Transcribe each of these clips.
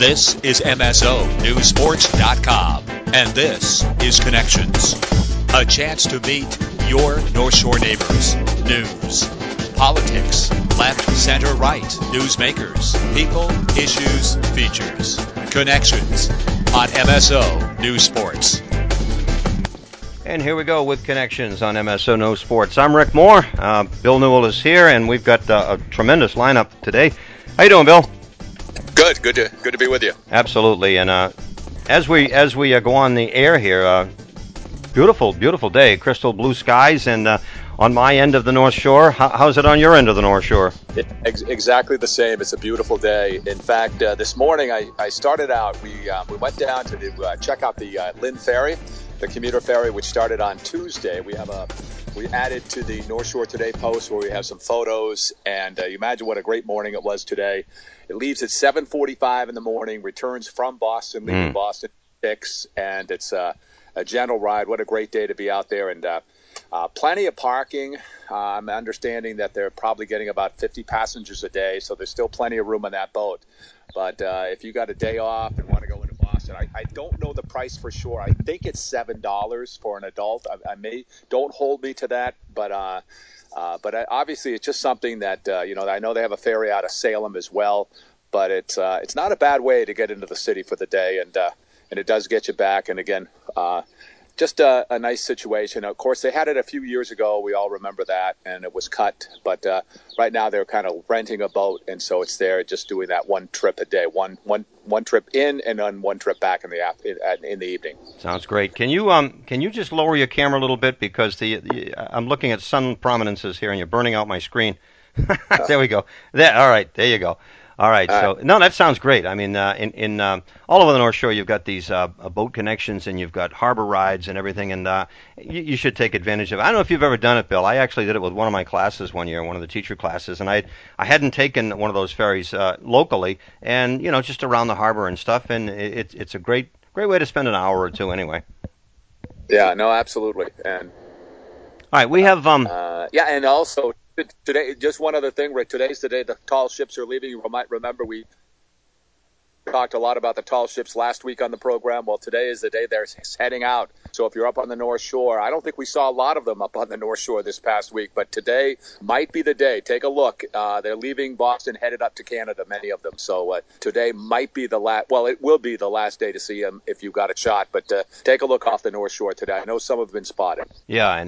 This is MSONewsSports.com, and this is Connections. A chance to meet your North Shore neighbors. News, politics, left, center, right, newsmakers, people, issues, features. Connections on MSO News Sports. And here we go with Connections on MSO News Sports. I'm Rick Moore. Bill Newell is here, and we've got a tremendous lineup today. How you doing, Bill? Good to be with you. Absolutely. And as we go on the air here, beautiful day, crystal blue skies, and on my end of the North Shore. How's it on your end of the North Shore? Exactly the same. It's a beautiful day. In fact, this morning I started out. We went down to check out the Lynn Ferry, the commuter ferry, which started on Tuesday. We added to the North Shore Today post where we have some photos, and you imagine what a great morning it was today. It leaves at 7:45 in the morning, returns from Boston, leaving Boston at 6, and it's a gentle ride. What a great day to be out there, and plenty of parking. I'm understanding that they're probably getting about 50 passengers a day, so there's still plenty of room on that boat. But if you got a day off and want to go into Boston, I don't know the price for sure. I think it's $7 for an adult. Don't hold me to that, but obviously it's just something that I know they have a ferry out of Salem as well, but it's not a bad way to get into the city for the day, and it does get you back. And again, just a nice situation. Of course, they had it a few years ago. We all remember that, and it was cut. But right now they're kind of renting a boat, and so it's there just doing that one trip a day, one trip in and then one trip back in the evening. Sounds great. Can you just lower your camera a little bit, because I'm looking at sun prominences here, and you're burning out my screen. There we go. All right. There you go. All right. No, that sounds great. I mean, in all over the North Shore, you've got these boat connections, and you've got harbor rides and everything, and you should take advantage of it. I don't know if you've ever done it, Bill. I actually did it with one of my classes one year, one of the teacher classes, and I hadn't taken one of those ferries locally, and just around the harbor and stuff, and it's a great way to spend an hour or two anyway. Yeah. No, absolutely. And all right, we have and also. Today, just one other thing, Rick. Today's the day the tall ships are leaving. You might remember we talked a lot about the tall ships last week on the program. Well, today is the day they're heading out. So if you're up on the North Shore, I don't think we saw a lot of them up on the North Shore this past week, but today might be the day. Take a look. They're leaving Boston, headed up to Canada, many of them. So today might be the last. Well, it will be the last day to see them if you've got a shot. But take a look off the North Shore today. I know some have been spotted. Yeah, and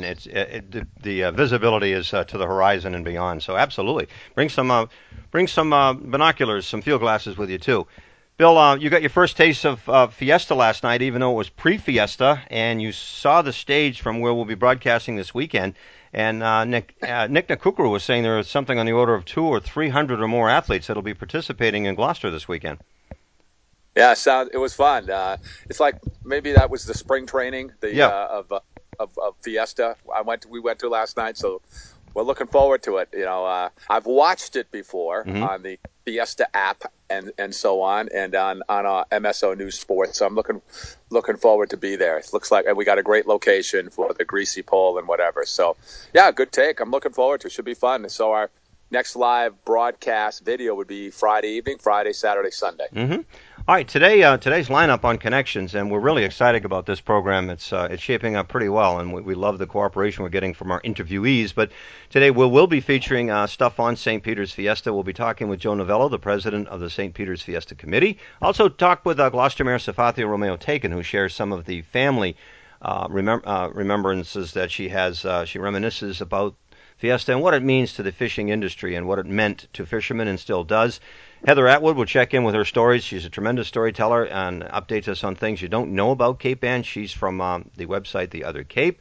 the visibility is to the horizon and beyond. So absolutely, bring some binoculars, some field glasses with you too. Bill, you got your first taste of Fiesta last night, even though it was pre-Fiesta, and you saw the stage from where we'll be broadcasting this weekend. And Nick Nakukuru was saying there was something on the order of 200 or 300 or more athletes that'll be participating in Gloucester this weekend. Yeah, it was fun. It's like maybe that was the spring training of Fiesta. We went to last night, so we're looking forward to it. I've watched it before on the Fiesta app and so on, and on MSO News Sports. So I'm looking forward to be there. It looks like we got a great location for the greasy pole and whatever. So yeah, good take. I'm looking forward to it. Should be fun. So our next live broadcast video would be Friday evening, Friday, Saturday, Sunday. Mm-hmm. All right, today's lineup on Connections, and we're really excited about this program. It's shaping up pretty well, and we love the cooperation we're getting from our interviewees. But today we'll be featuring stuff on St. Peter's Fiesta. We'll be talking with Joe Novello, the president of the St. Peter's Fiesta Committee. Also talk with Gloucester Mayor Safathia Romeo Taken, who shares some of the family remembrances that she has. She reminisces about Fiesta and what it means to the fishing industry and what it meant to fishermen and still does. Heather Atwood will check in with her stories. She's a tremendous storyteller and updates us on things you don't know about Cape Ann. She's from the website The Other Cape.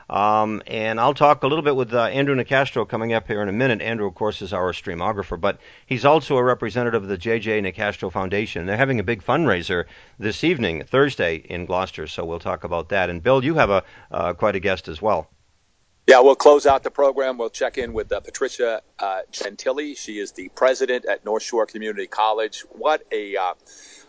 And I'll talk a little bit with Andrew Nicastro coming up here in a minute. Andrew, of course, is our streamographer, but he's also a representative of the J.J. Nicastro Foundation. They're having a big fundraiser this evening, Thursday, in Gloucester, so we'll talk about that. And, Bill, you have quite a guest as well. Yeah, we'll close out the program. We'll check in with Patricia Gentili. She is the president at North Shore Community College.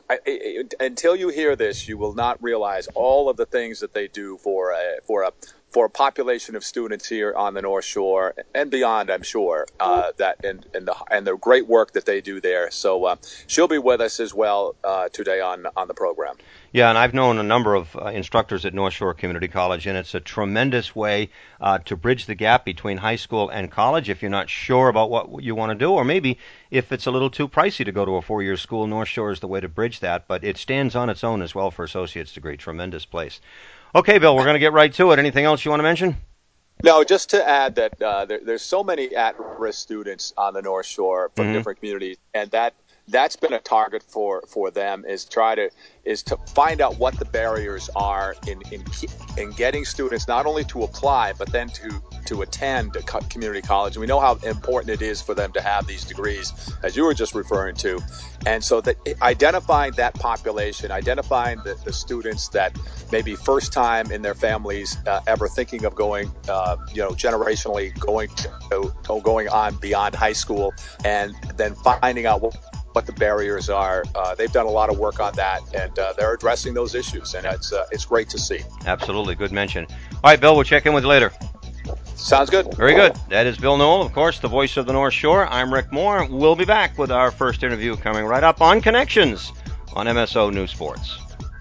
Until you hear this, you will not realize all of the things that they do for for a population of students here on the North Shore and beyond, I'm sure, that and the great work that they do there. So she'll be with us as well today on the program. Yeah, and I've known a number of instructors at North Shore Community College, and it's a tremendous way to bridge the gap between high school and college if you're not sure about what you want to do, or maybe if it's a little too pricey to go to a four-year school. North Shore is the way to bridge that, but it stands on its own as well for associate's degree. Tremendous place. Okay, Bill, we're going to get right to it. Anything else you want to mention? No, just to add that there's so many at-risk students on the North Shore from different communities, and that's been a target for them is to find out what the barriers are in getting students not only to apply but then to attend a community college. And we know how important it is for them to have these degrees, as you were just referring to. And so that identifying that population, identifying the students that maybe first time in their families ever thinking of going, generationally going on beyond high school, and then finding out what the barriers are. They've done a lot of work on that, and they're addressing those issues, and it's great to see. Absolutely. Good mention. All right, Bill, we'll check in with you later. Sounds good. Very good. That is Bill Noel, of course, the voice of the North Shore. I'm Rick Moore. We'll be back with our first interview coming right up on Connections on MSO News Sports.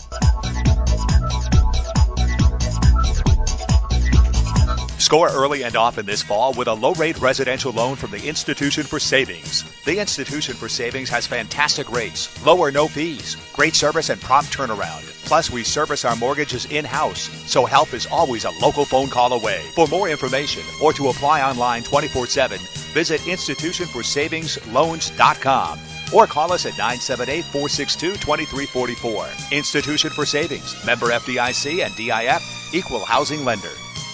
Score early and often this fall with a low-rate residential loan from the Institution for Savings. The Institution for Savings has fantastic rates, low or no fees, great service, and prompt turnaround. Plus, we service our mortgages in-house, so help is always a local phone call away. For more information or to apply online 24/7, visit institutionforsavingsloans.com or call us at 978-462-2344. Institution for Savings, member FDIC and DIF, equal housing lender.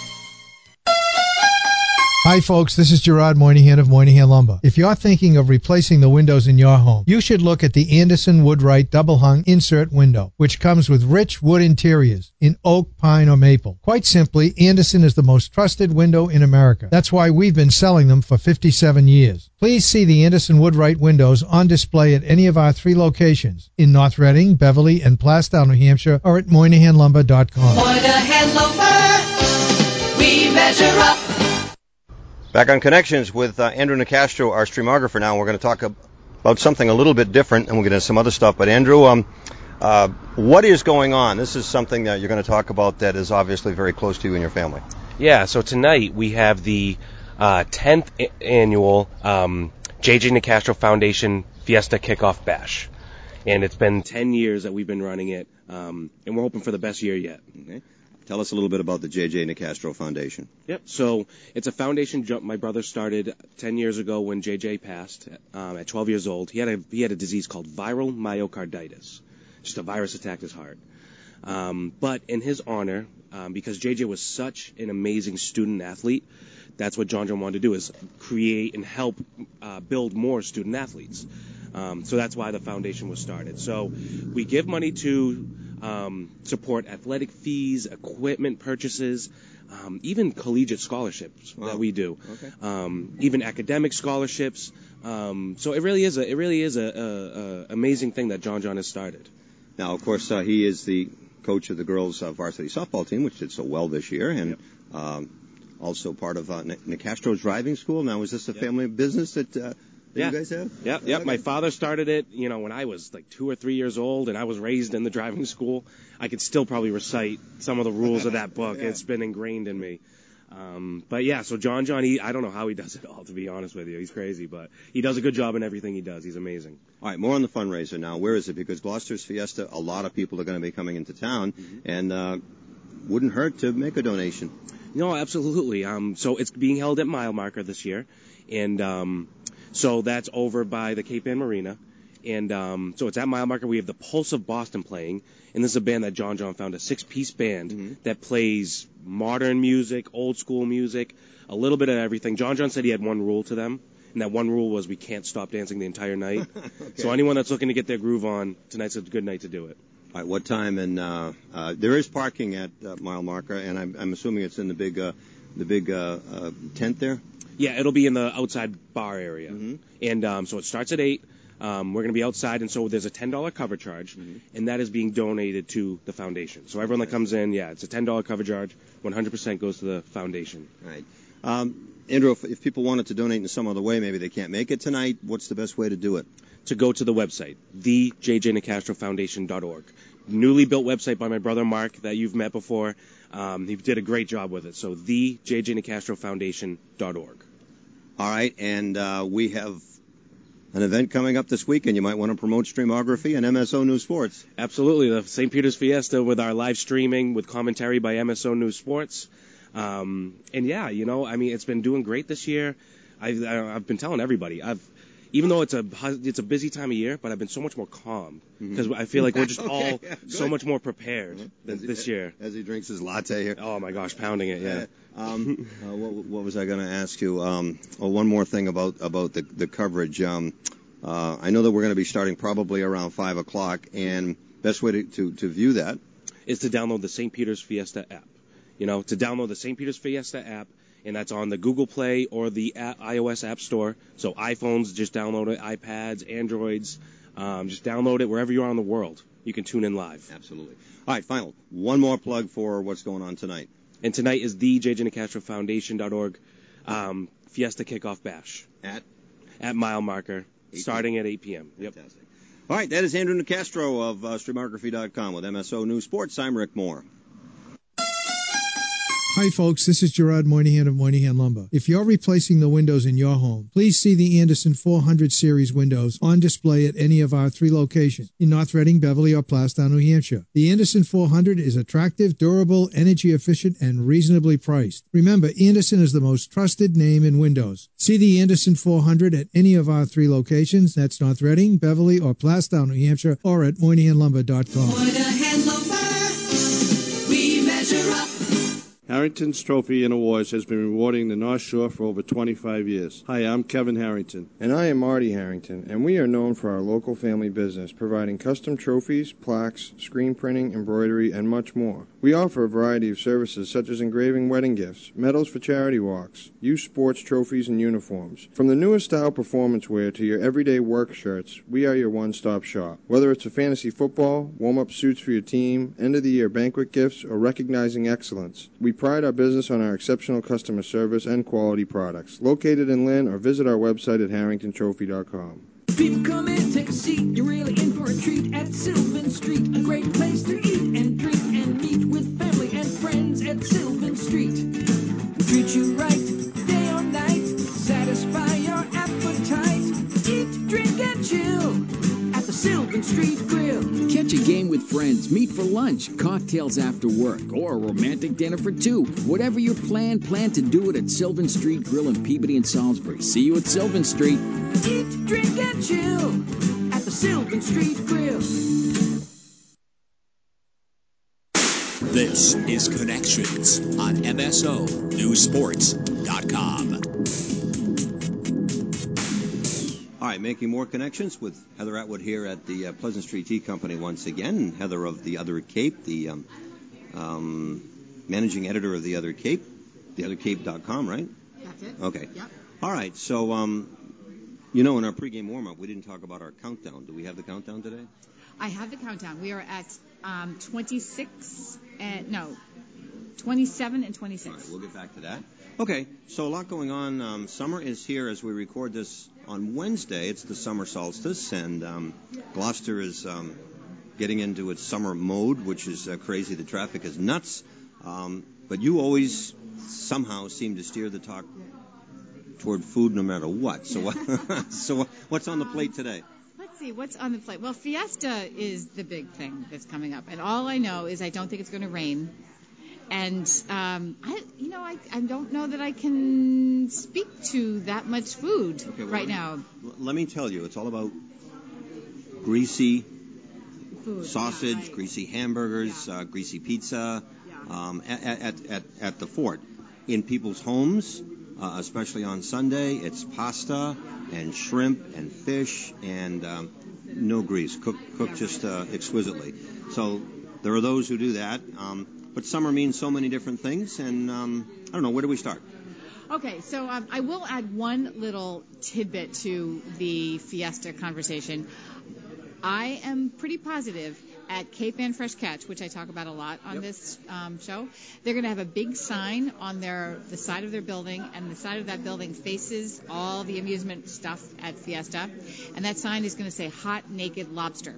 Hi folks, this is Gerard Moynihan of Moynihan Lumber. If you're thinking of replacing the windows in your home, you should look at the Anderson Woodwright Double Hung Insert Window, which comes with rich wood interiors in oak, pine, or maple. Quite simply, Anderson is the most trusted window in America. That's why we've been selling them for 57 years. Please see the Anderson Woodwright windows on display at any of our 3 locations in North Reading, Beverly, and Plastown, New Hampshire, or at MoynihanLumber.com. Moynihan Lumber, we measure up. Back on Connections with Andrew Nicastro, our streamographer now. We're going to talk about something a little bit different, and we'll get into some other stuff. But Andrew, what is going on? This is something that you're going to talk about that is obviously very close to you and your family. Yeah, so tonight we have the 10th annual J.J. Nicastro Foundation Fiesta Kickoff Bash. And it's been 10 years that we've been running it, and we're hoping for the best year yet. Okay. Tell us a little bit about the J.J. Nicastro Foundation. Yep. So it's a foundation my brother started 10 years ago when J.J. passed at 12 years old. He had a disease called viral myocarditis. Just a virus attacked his heart. But in his honor, because J.J. was such an amazing student athlete, that's what John wanted to do, is create and help build more student athletes. So that's why the foundation was started. So we give money to support athletic fees, equipment purchases, even collegiate scholarships that we do, okay. Even academic scholarships. So it really is a amazing thing that John has started. Now, of course, he is the coach of the girls' varsity softball team, which did so well this year, and also part of Nicastro's driving school. Now, is this a family business that you guys have? Yeah. Okay. My father started it, when I was like 2 or 3 years old, and I was raised in the driving school. I could still probably recite some of the rules of that book. Yeah. It's been ingrained in me. But yeah, so John, I don't know how he does it all, to be honest with you. He's crazy, but he does a good job in everything he does. He's amazing. All right, more on the fundraiser now. Where is it? Because Gloucester's Fiesta, a lot of people are going to be coming into town, and wouldn't hurt to make a donation. No, absolutely. So it's being held at Mile Marker this year, and so that's over by the Cape Ann Marina. And so it's at Mile Marker. We have the Pulse of Boston playing. And this is a band that John found, a 6-piece band that plays modern music, old school music, a little bit of everything. John said he had one rule to them. And that one rule was we can't stop dancing the entire night. Okay. So anyone that's looking to get their groove on, tonight's a good night to do it. All right, what time? And there is parking at Mile Marker, and I'm assuming it's in the big tent there? Yeah, it'll be in the outside bar area. And so it starts at 8. We're going to be outside, and so there's a $10 cover charge, and that is being donated to the foundation. So everyone that comes in, it's a $10 cover charge. 100% goes to the foundation. Right. Andrew, if people wanted to donate in some other way, maybe they can't make it tonight, what's the best way to do it? To go to the website, thejjnicastrofoundation.org. Newly built website by my brother Mark that you've met before. He did a great job with it. So thejjnicastrofoundation.org. All right, and we have an event coming up this weekend. You might want to promote Streamography and MSO News Sports. Absolutely, the St. Peter's Fiesta with our live streaming with commentary by MSO News Sports. And it's been doing great this year. I've been telling everybody, even though it's a busy time of year, but I've been so much more calm because I feel like we're just so much more prepared than this year. As he drinks his latte here. Oh my gosh, pounding it, yeah. What was I going to ask you? One more thing about the coverage. I know that we're going to be starting probably around 5 o'clock, and best way to view that is to download the St. Peter's Fiesta app. To download the St. Peter's Fiesta app, and that's on the Google Play or the iOS App Store. So iPhones, just download it. iPads, Androids, just download it wherever you are in the world. You can tune in live. Absolutely. All right, final. One more plug for what's going on tonight. And tonight is the JJNicastroFoundation.org Fiesta Kickoff Bash. At mile marker, starting at 8 p.m. Fantastic. Yep. All right, that is Andrew Nicastro of Streamography.com with MSO News Sports. I'm Rick Moore. Hi folks, this is Gerard Moynihan of Moynihan Lumber. If you're replacing the windows in your home, please see the Anderson 400 series windows on display at any of our 3 locations in North Reading, Beverly, or Plastown, New Hampshire. The Anderson 400 is attractive, durable, energy efficient, and reasonably priced. Remember, Anderson is the most trusted name in windows. See the Anderson 400 at any of our 3 locations. That's North Reading, Beverly, or Plastown, New Hampshire, or at MoynihanLumber.com. Moynihan Lumber, we measure up. Harrington's Trophy and Awards has been rewarding the North Shore for over 25 years. Hi, I'm Kevin Harrington. And I am Marty Harrington, and we are known for our local family business, providing custom trophies, plaques, screen printing, embroidery, and much more. We offer a variety of services such as engraving wedding gifts, medals for charity walks, youth sports trophies, and uniforms. From the newest style performance wear to your everyday work shirts, we are your one-stop shop. Whether it's a fantasy football, warm-up suits for your team, end-of-the-year banquet gifts, or recognizing excellence, we pride our business on our exceptional customer service and quality products. Located in Lynn, or visit our website at harringtontrophy.com. People come in, take a seat. You're really in for a treat at Sylvan Street. A great place to eat and drink and meet with family and friends at Sylvan Street. We'll treat you right, day or night. Satisfy your appetite. Eat, drink, and chill at the Sylvan Street Grill. Catch a game with friends, meet for lunch, cocktails after work, or a romantic dinner for 2. Whatever your plan to do it at Sylvan Street Grill in Peabody and Salisbury. See you at Sylvan Street. Eat, drink, and chill at the Sylvan Street Grill. This is Connections on MSONewsSports.com. All right, making more connections with Heather Atwood here at the Pleasant Street Tea Company once again. Heather of The Other Cape, the managing editor of The Other Cape, theothercape.com, right? That's it. Okay. Yep. All right, so, in our pregame warm-up, we didn't talk about our countdown. Do we have the countdown today? I have the countdown. We are at 27 and 26. All right, we'll get back to that. Okay, so a lot going on. Summer is here as we record this on Wednesday. It's the summer solstice, and Gloucester is getting into its summer mode, which is crazy. The traffic is nuts. But you always somehow seem to steer the talk toward food no matter what. So, what's on the plate today? Let's see, what's on the plate? Well, Fiesta is the big thing that's coming up. And all I know is I don't think it's going to rain. And, I don't know that I can speak to that much food right now. Let me tell you, it's all about greasy food, sausage, right. Greasy hamburgers, greasy pizza at the fort. In people's homes, especially on Sunday, it's pasta and shrimp and fish and no grease, cooked just exquisitely. So there are those who do that. But summer means so many different things, and I don't know, where do we start? Okay, so I will add one little tidbit to the Fiesta conversation. I am pretty positive at Cape Ann Fresh Catch, which I talk about a lot on this show, they're going to have a big sign on the side of their building, and the side of that building faces all the amusement stuff at Fiesta, and that sign is going to say Hot Naked Lobster.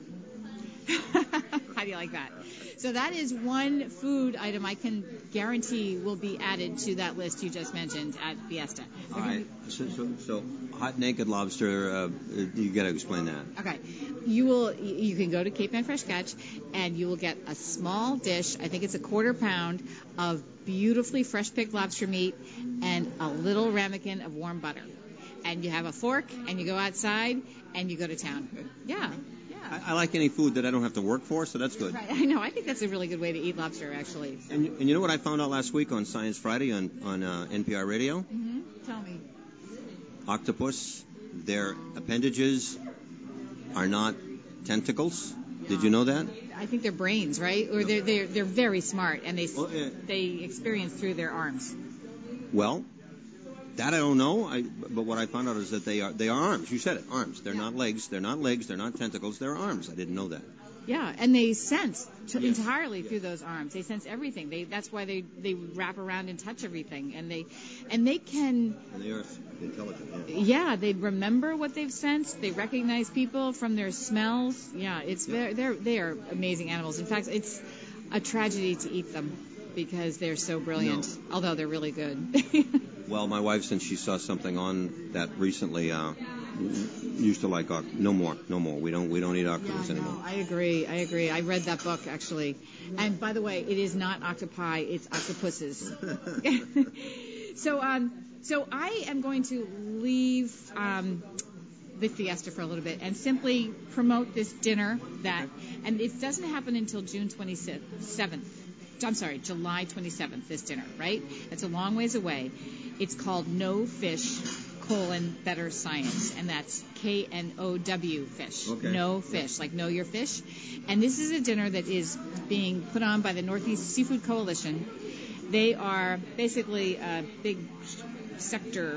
How do you like that? So that is one food item I can guarantee will be added to that list you just mentioned at Fiesta. All right. So Hot Naked Lobster, you got to explain that. Okay. You can go to Cape Ann Fresh Catch and you will get a small dish, I think it's a quarter pound, of beautifully fresh picked lobster meat and a little ramekin of warm butter. And you have a fork and you go outside and you go to town. Yeah. I like any food that I don't have to work for, so that's good. Right. I know. I think that's a really good way to eat lobster, actually. So. And you know what I found out last week on Science Friday on NPR Radio? Mm-hmm. Tell me. Octopus, their appendages are not tentacles. No. Did you know that? I think they're brains, right? Or they're very smart, and they experience through their arms. Well, that I don't know. But what I found out is that they are arms. You said it, arms. They're not legs. They're not legs. They're not tentacles. They're arms. I didn't know that. Yeah, and they sense entirely through those arms. They sense everything. That's why they wrap around and touch everything, and they can. And they are intelligent. Yeah, they remember what they've sensed. They recognize people from their smells. Yeah, they are amazing animals. In fact, it's a tragedy to eat them because they're so brilliant. No. Although they're really good. Well, my wife, since she saw something on that recently, used to like no more. We don't eat octopus anymore. I agree. I read that book actually, and by the way, it is not octopi; it's octopuses. So I am going to leave the Fiesta for a little bit and simply promote this dinner and it doesn't happen until July 27th. This dinner, right? It's a long ways away. It's called No Fish, Better Science, and that's KNOW fish. Okay. No fish, like know your fish. And this is a dinner that is being put on by the Northeast Seafood Coalition. They are basically a big sector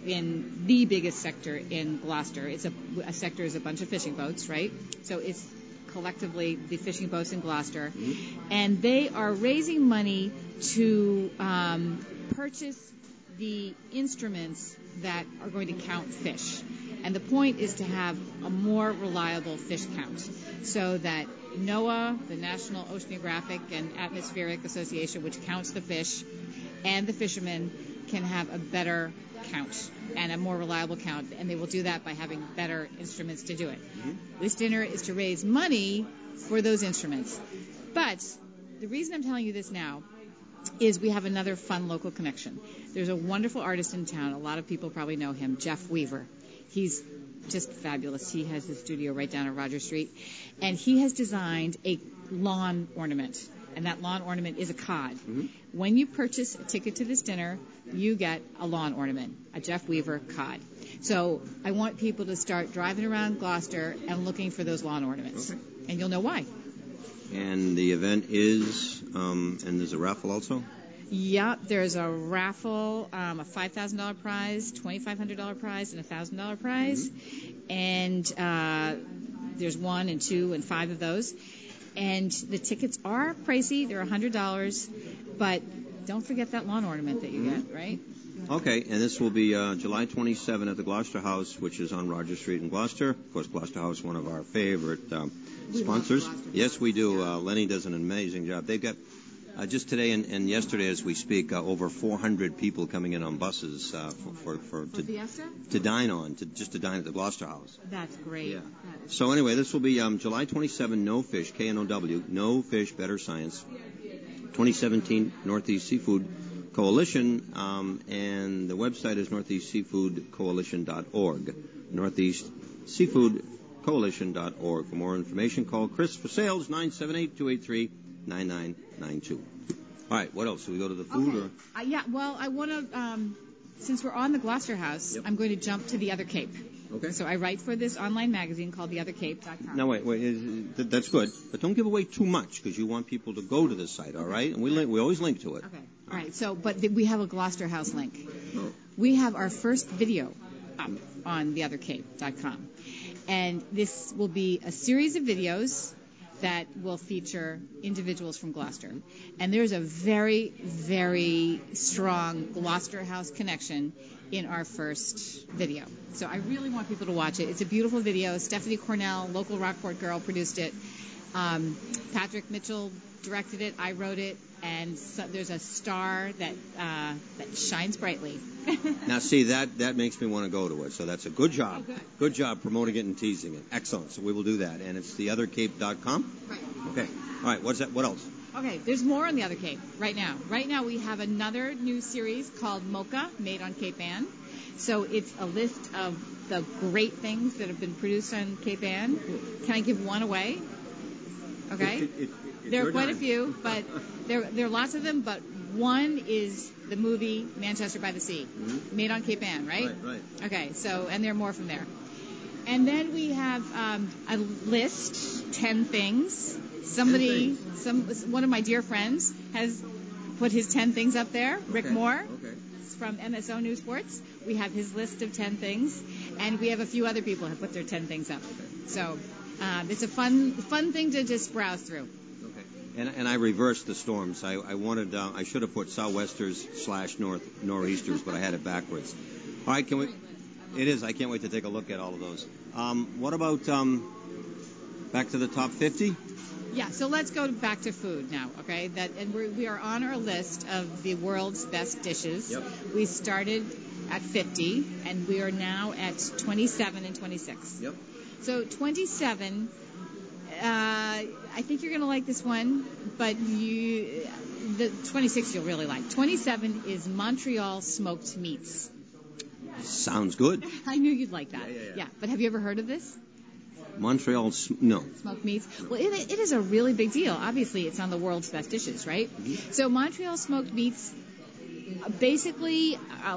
the biggest sector in Gloucester. It's a sector is a bunch of fishing boats, right? So it's collectively the fishing boats in Gloucester, and they are raising money to purchase the instruments that are going to count fish. And the point is to have a more reliable fish count so that NOAA, the National Oceanographic and Atmospheric Association, which counts the fish, and the fishermen can have a better count and a more reliable count, and they will do that by having better instruments to do it. This dinner is to raise money for those instruments. But the reason I'm telling you this now is we have another fun local connection. There's a wonderful artist in town. A lot of people probably know him, Jeff Weaver. He's just fabulous. He has his studio right down on Rogers Street, and he has designed a lawn ornament. And that lawn ornament is a cod. When you purchase a ticket to this dinner, you get a lawn ornament, a Jeff Weaver cod. So I want people to start driving around Gloucester and looking for those lawn ornaments. Okay. And you'll know why. And the event is, and there's a raffle also? Yeah, there's a raffle, a $5,000 prize, $2,500 prize, and a $1,000 prize. And there's 1 and 2 and 5 of those. And the tickets are pricey. They're $100. But don't forget that lawn ornament that you get, right? Okay, and this will be July 27 at the Gloucester House, which is on Rogers Street in Gloucester. Of course, Gloucester House, one of our favorite sponsors. Yes, we do. Lenny does an amazing job. They've got, just today and yesterday as we speak, over 400 people coming in on buses to dine to dine at the Gloucester House. That's great. Yeah. So anyway, this will be July 27, No Fish, KNOW, No Fish, Better Science, 2017 Northeast Seafood Coalition, and the website is northeastseafoodcoalition.org, northeastseafoodcoalition.org. For more information, call Chris for sales, 978-283-9992. All right, what else? Do we go to the food? Okay. I want to, since we're on the Gloucester House, I'm going to jump to the other Cape. Okay. So I write for this online magazine called TheOtherCape.com. Now, wait. That's good. But don't give away too much because you want people to go to the site, all right? And we always link to it. Okay. All right. So, but we have a Gloucester House link. Oh. We have our first video up on TheOtherCape.com. And this will be a series of videos that will feature individuals from Gloucester. And there's a very, very strong Gloucester House connection in our first video. So I really want people to watch it. It's a beautiful video. Stephanie Cornell, local Rockport girl, produced it. Patrick Mitchell directed it. I wrote it. And so there's a star that shines brightly. Now, see, that makes me want to go to it. So that's a good job. Oh, good. Good job promoting it and teasing it. Excellent. So we will do that. And it's theothercape.com? Right. Okay. All right. What's that? What else? Okay, there's more on The Other Cape right now. Right now we have another new series called Mocha, Made on Cape Ann. So it's a list of the great things that have been produced on Cape Ann. Can I give one away? Okay. There are quite a few, but there are lots of them, but one is the movie Manchester by the Sea, made on Cape Ann, right? Right. Okay, so, and there are more from there. And then we have a list, 10 things. One of my dear friends has put his 10 things up there, Rick Moore. Okay. From MSO News Sports. We have his list of 10 things, and we have a few other people who have put their 10 things up. So it's a fun thing to just browse through. And I reversed the storms. I should have put southwesters / nor'easters, but I had it backwards. All right, it is. I can't wait to take a look at all of those. What about back to the top 50? Yeah, so let's go back to food now, okay? We are on our list of the world's best dishes. Yep. We started at 50, and we are now at 27 and 26. Yep. So 27... I think you're going to like this one, but the 26 you'll really like. 27 is Montreal smoked meats. Sounds good. I knew you'd like that. Yeah. But have you ever heard of this? Montreal, no. Smoked meats. Well, it is a really big deal. Obviously, it's on the world's best dishes, right? Mm-hmm. So Montreal smoked meats, basically,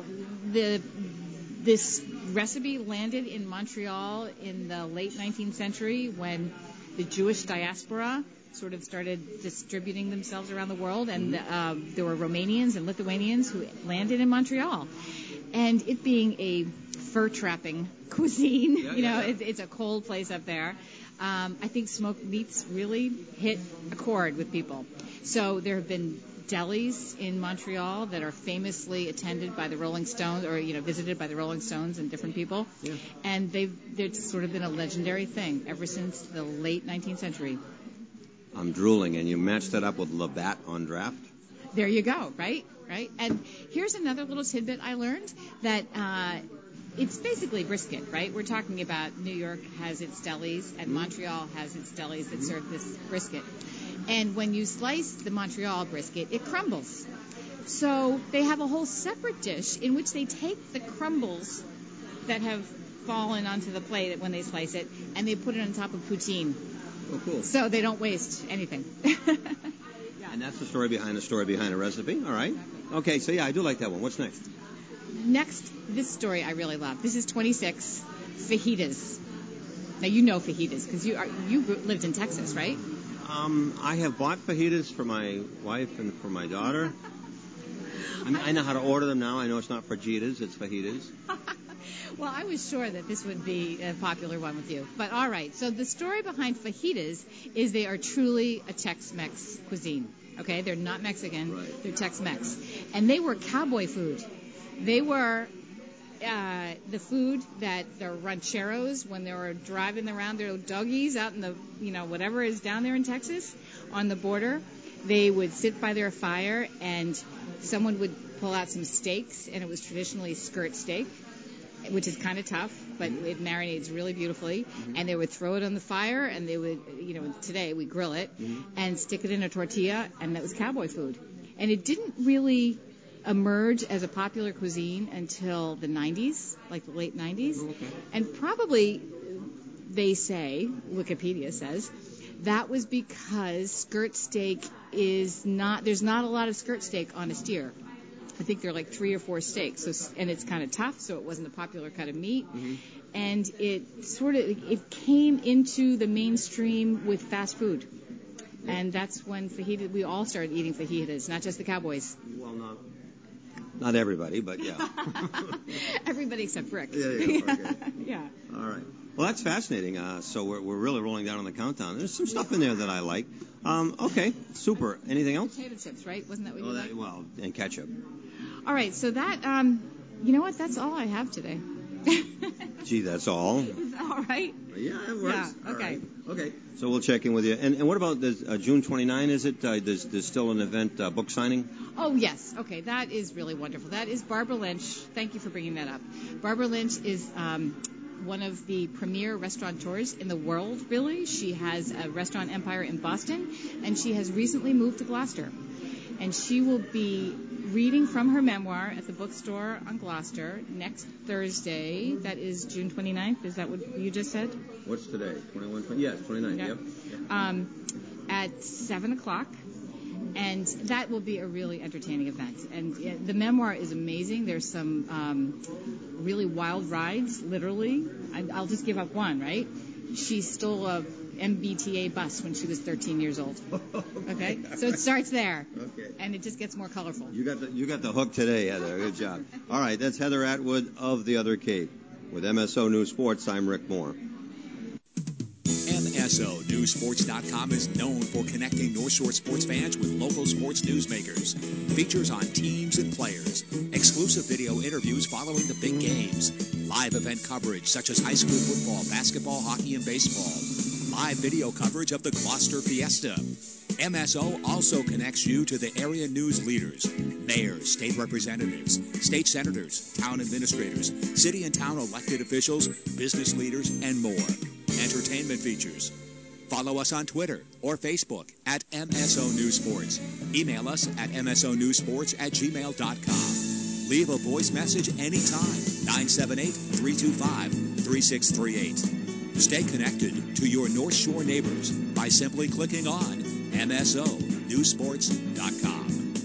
this recipe landed in Montreal in the late 19th century when the Jewish diaspora sort of started distributing themselves around the world, and there were Romanians and Lithuanians who landed in Montreal. And it being a fur-trapping cuisine, it's a cold place up there, I think smoked meats really hit a chord with people. So there have been delis in Montreal that are famously attended by the Rolling Stones, or visited by the Rolling Stones and different people. Yeah. And they've sort of been a legendary thing ever since the late 19th century. I'm drooling, and you matched that up with Labatt on draft. There you go, right? And here's another little tidbit I learned that it's basically brisket, right? We're talking about New York has its delis, and Montreal has its delis that serve this brisket. And when you slice the Montreal brisket, it crumbles. So they have a whole separate dish in which they take the crumbles that have fallen onto the plate when they slice it, and they put it on top of poutine. Oh, cool. So they don't waste anything. And that's the story behind a recipe. All right. Okay, so I do like that one. What's next? Next, this story I really love. This is 26, fajitas. Now, you know fajitas because you lived in Texas, right? I have bought fajitas for my wife and for my daughter. I know how to order them now. I know it's not fajitas, it's fajitas. Well, I was sure that this would be a popular one with you. But all right, so the story behind fajitas is they are truly a Tex-Mex cuisine. Okay, they're not Mexican, right. They're Tex-Mex. And they were cowboy food. They were the food that the rancheros, when they were driving around their doggies out in the, whatever is down there in Texas, on the border, they would sit by their fire and someone would pull out some steaks, and it was traditionally skirt steak, which is kind of tough, but it marinates really beautifully. Mm-hmm. And they would throw it on the fire, and they would, today we grill it, and stick it in a tortilla, and that was cowboy food. And it didn't really emerge as a popular cuisine until the 90s, like the late 90s. Okay. And probably, they say, Wikipedia says, that was because skirt steak there's not a lot of skirt steak on a steer. I think they're like 3 or 4 steaks. So, and it's kind of tough, so it wasn't a popular cut of meat. And it came into the mainstream with fast food. And that's when we all started eating fajitas, not just the cowboys. Well, not everybody, but yeah. Everybody except Rick. Yeah. Okay. Yeah. All right. Well, that's fascinating. So we're really rolling down on the countdown. There's some stuff in there that I like. Okay, super. Anything else? Potato chips, right? Wasn't that what you liked? Well, and ketchup. All right. So that, you know what? That's all I have today. Gee, that's all. Is that all right? Yeah, it works. Yeah. Okay. Right. Okay. So we'll check in with you. And what about June 29? Is it? There's still an event, book signing? Oh, yes. Okay. That is really wonderful. That is Barbara Lynch. Thank you for bringing that up. Barbara Lynch is one of the premier restaurateurs in the world, really. She has a restaurant empire in Boston, and she has recently moved to Gloucester. And she will be reading from her memoir at the bookstore on Gloucester next Thursday. That is June 29th. Is that what you just said? What's today? 21? Yes, 29th. Yeah. Yep. At 7 o'clock. And that will be a really entertaining event. And the memoir is amazing. There's some really wild rides, literally. I'll just give up one, right? She stole a MBTA bus when she was 13 years old. Okay? So it starts there. Okay. And it just gets more colorful. You got the hook today, Heather. Good job. All right, that's Heather Atwood of The Other Cape. With MSO News Sports, I'm Rick Moore. MSONewsSports.com is known for connecting North Shore sports fans with local sports newsmakers. Features on teams and players, exclusive video interviews following the big games, live event coverage such as high school football, basketball, hockey, and baseball, live video coverage of the Gloucester Fiesta. MSO also connects you to the area news leaders, mayors, state representatives, state senators, town administrators, city and town elected officials, business leaders, and more. Entertainment features. Follow us on Twitter or Facebook at MSO News Sports. Email us at msonewsports@gmail.com. Leave a voice message anytime, 978-325-3638. Stay connected to your North Shore neighbors by simply clicking on MSONewsSports.com.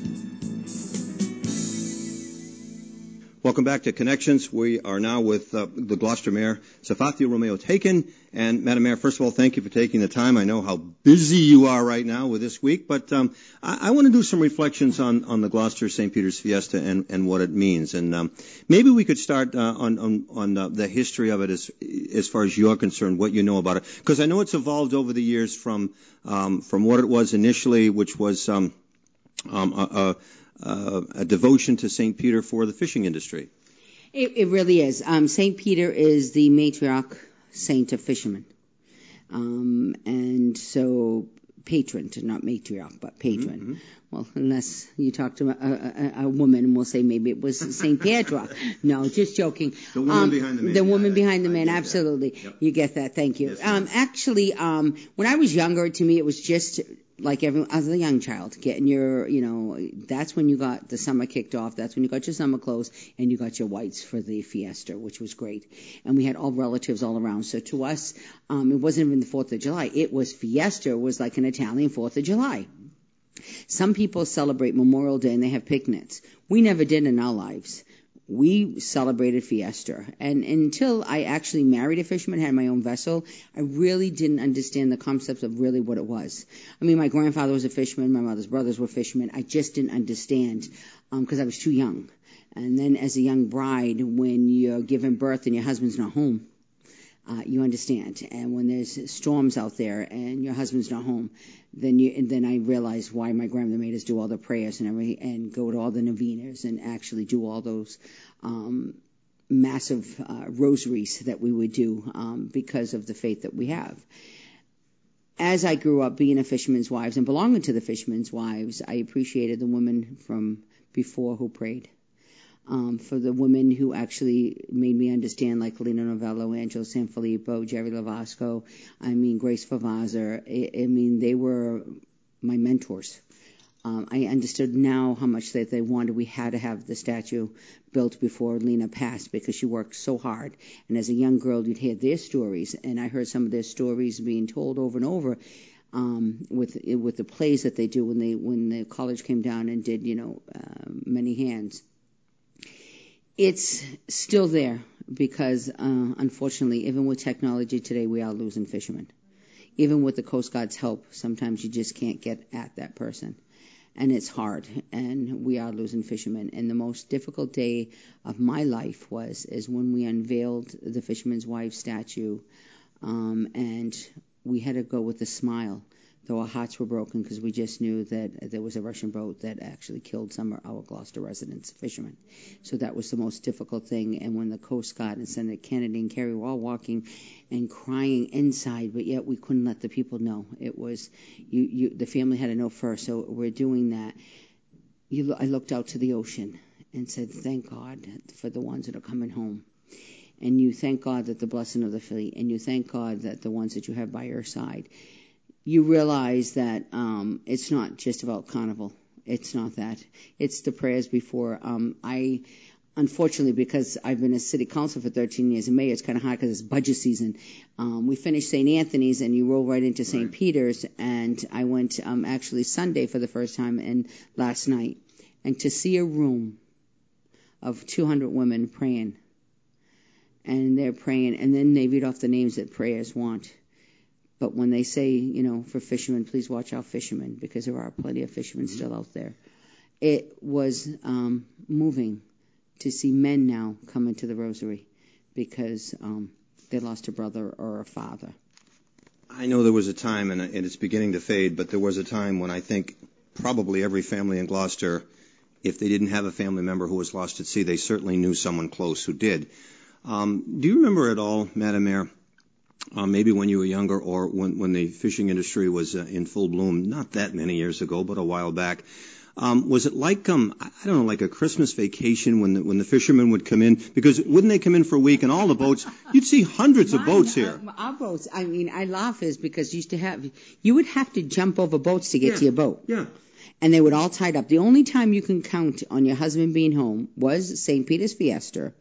Welcome back to Connections. We are now with the Gloucester Mayor, Safathia Romeo Taken. And Madam Mayor, first of all, thank you for taking the time. I know how busy you are right now with this week, but I want to do some reflections on the Gloucester St. Peter's Fiesta and what it means. And maybe we could start on the history of it as far as you're concerned, what you know about it, because I know it's evolved over the years from what it was initially, which was a devotion to St. Peter for the fishing industry. It really is. St. Peter is the matriarch saint of fishermen. And so patron, not matriarch, but patron. Mm-hmm. Well, unless you talk to a woman, and we'll say maybe it was St. Pietro. No, just joking. The woman behind the man. The woman behind the man, absolutely. Yep. You get that. Thank you. Yes, actually, when I was younger, to me, it was just like as a young child, getting your, that's when you got the summer kicked off. That's when you got your summer clothes and you got your whites for the fiesta, which was great. And we had all relatives all around. So to us, it wasn't even the 4th of July. It was fiesta. It was like an Italian 4th of July. Some people celebrate Memorial Day and they have picnics. We never did in our lives. We celebrated fiesta. And until I actually married a fisherman, had my own vessel, I really didn't understand the concepts of really what it was. I mean, my grandfather was a fisherman. My mother's brothers were fishermen. I just didn't understand because I was too young. And then as a young bride, when you're giving birth and your husband's not home, you understand. And when there's storms out there and your husband's not home, then I realized why my grandmother made us do all the prayers and everything, and go to all the novenas and actually do all those massive rosaries that we would do because of the faith that we have. As I grew up being a fisherman's wives and belonging to the fisherman's wives, I appreciated the women from before who prayed. For the women who actually made me understand, like Lena Novello, Angela Sanfilippo, Jerry Lavasco, Grace Favazza. They were my mentors. I understood now how much that they wanted. We had to have the statue built before Lena passed because she worked so hard. And as a young girl, you'd hear their stories, and I heard some of their stories being told over and over. with the plays that they do when the college came down and did many hands. It's still there because unfortunately, even with technology today, we are losing fishermen. Even with the Coast Guard's help, sometimes you just can't get at that person. And it's hard, and we are losing fishermen. And the most difficult day of my life is when we unveiled the Fisherman's Wife statue, and we had to go with a smile, though our hearts were broken because we just knew that there was a Russian boat that actually killed some of our Gloucester residents, fishermen. So that was the most difficult thing. And when the Coast Guard and Senator Kennedy and Kerry were all walking and crying inside, but yet we couldn't let the people know. It was the family had to know first. So we're doing that. I looked out to the ocean and said, thank God for the ones that are coming home. And you thank God that the blessing of the fleet, and you thank God that the ones that you have by your side. You realize that it's not just about Carnival. It's not that. It's the prayers before. Unfortunately, because I've been a city council for 13 years, and mayor, it's kind of hard because it's budget season. We finished St. Anthony's, and you roll right into St. Peter's, and I went actually Sunday for the first time and last night. And to see a room of 200 women praying, and they're praying, and then they read off the names that prayers want. But when they say, for fishermen, please watch out fishermen, because there are plenty of fishermen still out there. It was moving to see men now come into the rosary because they lost a brother or a father. I know there was a time, and it's beginning to fade, but there was a time when I think probably every family in Gloucester, if they didn't have a family member who was lost at sea, they certainly knew someone close who did. Do you remember at all, Madam Mayor, maybe when you were younger or when the fishing industry was in full bloom, not that many years ago, but a while back, was it like, I don't know, like a Christmas vacation when the fishermen would come in? Because wouldn't they come in for a week and all the boats, you'd see hundreds of boats here. Our boats, I laugh is because you would have to jump over boats to get to your boat. Yeah. And they would all tied up. The only time you can count on your husband being home was St. Peter's Fiesta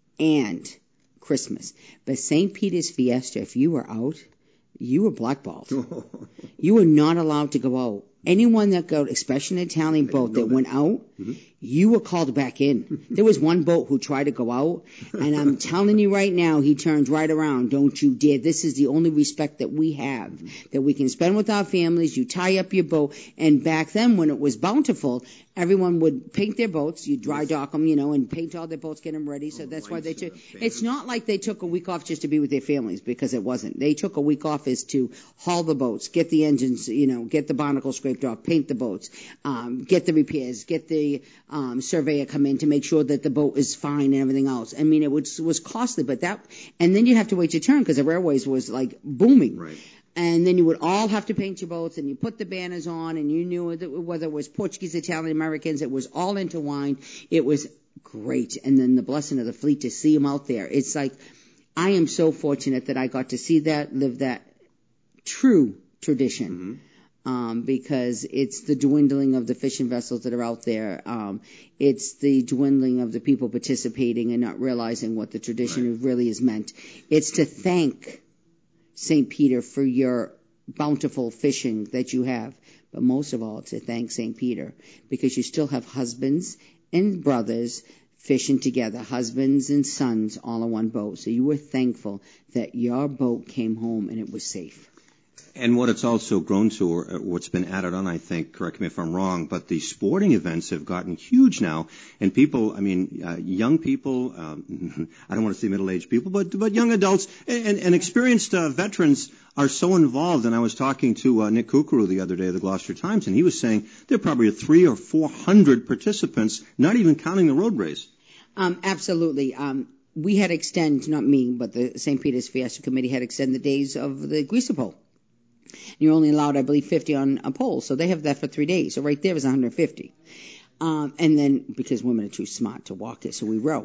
and Christmas. But St. Peter's Fiesta, if you were out, you were blackballed. You were not allowed to go out. Anyone that got, especially an Italian boat that went out, you were called back in. There was one boat who tried to go out, and I'm telling you right now, he turned right around. Don't you dare. This is the only respect that we have, that we can spend with our families. You tie up your boat, and back then when it was bountiful, everyone would paint their boats. You dry dock them, and paint all their boats, get them ready. So that's why they took. It's not like they took a week off just to be with their families, because it wasn't. They took a week off as to haul the boats, get the engines, get the barnacles scraped off, paint the boats, get the repairs, get the surveyor come in to make sure that the boat is fine and everything else. I mean, it was costly, but and then you have to wait your turn because the railways was like booming. Right. And then you would all have to paint your boats, and you put the banners on, and you knew whether it was Portuguese, Italian, Americans, it was all intertwined. It was great. And then the blessing of the fleet to see them out there. It's like, I am so fortunate that I got to see that, live that true tradition. Because it's the dwindling of the fishing vessels that are out there. It's the dwindling of the people participating and not realizing what the tradition really is meant. It's to thank St. Peter for your bountiful fishing that you have. But most of all, to thank St. Peter, because you still have husbands and brothers fishing together, husbands and sons all on one boat. So you were thankful that your boat came home and it was safe. And what it's also grown to, or what's been added on, I think, correct me if I'm wrong, but the sporting events have gotten huge now. And people, young people, I don't want to say middle-aged people, but young adults and experienced veterans are so involved. And I was talking to Nick Kukuru the other day of the Gloucester Times, and he was saying there are probably 300 or 400 participants, not even counting the road race. Absolutely. We had extend, not me, but the St. Peter's Fiesta Committee had extend the days of the greaser pole. You're only allowed, I believe, 50 on a pole. So they have that for 3 days. So right there is 150. And then, because women are too smart to walk it, so we row.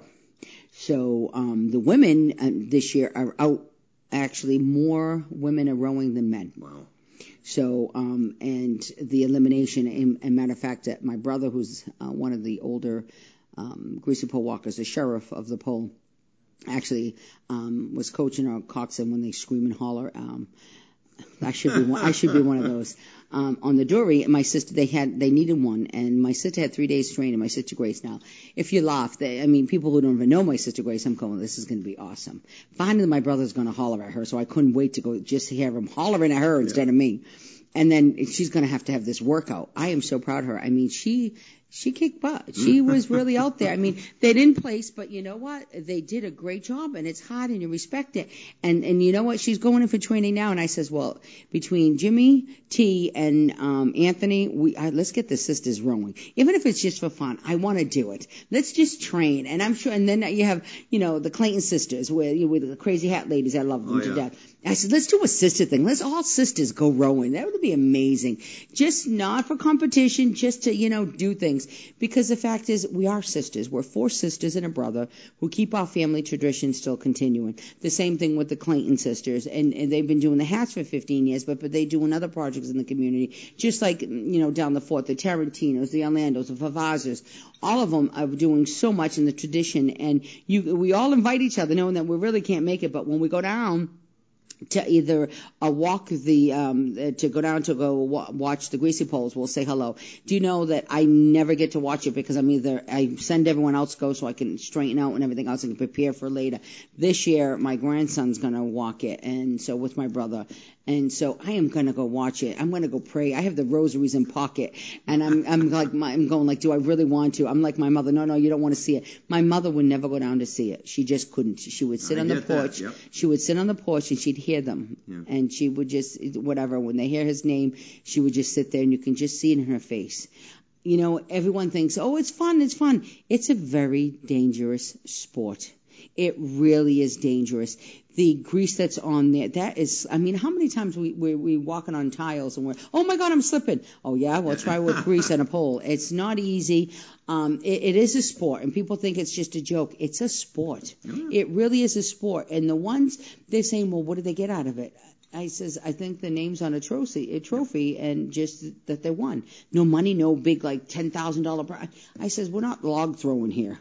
So the women this year are out. Actually, more women are rowing than men. Wow. So, and the elimination, and matter of fact, that my brother, who's one of the older greasy pole walkers, the sheriff of the pole, actually was coaching our coxswain when they scream and holler. I should be one of those. On the Dory, my sister, they needed one, and my sister had 3 days training, my sister Grace now. If you laugh, people who don't even know my sister Grace, I'm going, this is going to be awesome. Finally, my brother's going to holler at her, so I couldn't wait to go just hear him hollering at her instead of me. And then she's going to have this workout. I am so proud of her. I mean, she kicked butt. She was really out there. I mean, they didn't place, but you know what? They did a great job, and it's hard, and you respect it. And you know what? She's going in for training now, and I says, well, between Jimmy T and Anthony, let's get the sisters rowing. Even if it's just for fun, I want to do it. Let's just train. And I'm sure. And then you have, the Clayton sisters with the crazy hat ladies. I love them to death. I said, let's do a sister thing. Let's all sisters go rowing. That would be amazing. Just not for competition, just to, do things. Because the fact is, we are sisters. We're 4 sisters and a brother who keep our family tradition still continuing. The same thing with the Clayton sisters. And they've been doing the hats for 15 years, but they're doing other projects in the community. Just like, down the fort, the Tarantinos, the Orlandos, the Favazers. All of them are doing so much in the tradition. And we all invite each other, knowing that we really can't make it. But when we go down to either walk to go down to go watch the greasy poles, we'll say hello. Do you know that I never get to watch it because I send everyone else go so I can straighten out and everything else and prepare for later. This year, my grandson's going to walk it, and so with my brother. And so I am going to go watch it. I'm going to go pray. I have the rosaries in pocket, and I'm going like, do I really want to? I'm like my mother. No, you don't want to see it. My mother would never go down to see it. She just couldn't. She would sit on the porch. Yep. She would sit on the porch and she'd hear them, and she would just whatever. When they hear his name, she would just sit there, and you can just see it in her face. Everyone thinks, oh, it's fun. It's fun. It's a very dangerous sport. It really is dangerous. The grease that's on there, that is, how many times we walking on tiles and we're, oh my God, I'm slipping. Oh yeah, well try with grease and a pole. It's not easy. It is a sport, and people think it's just a joke. It's a sport. It really is a sport. And the ones, they're saying, well, what do they get out of it? I says, I think the name's on a trophy, and just that they won. No money, no big like $10,000 prize. I says, we're not log throwing here.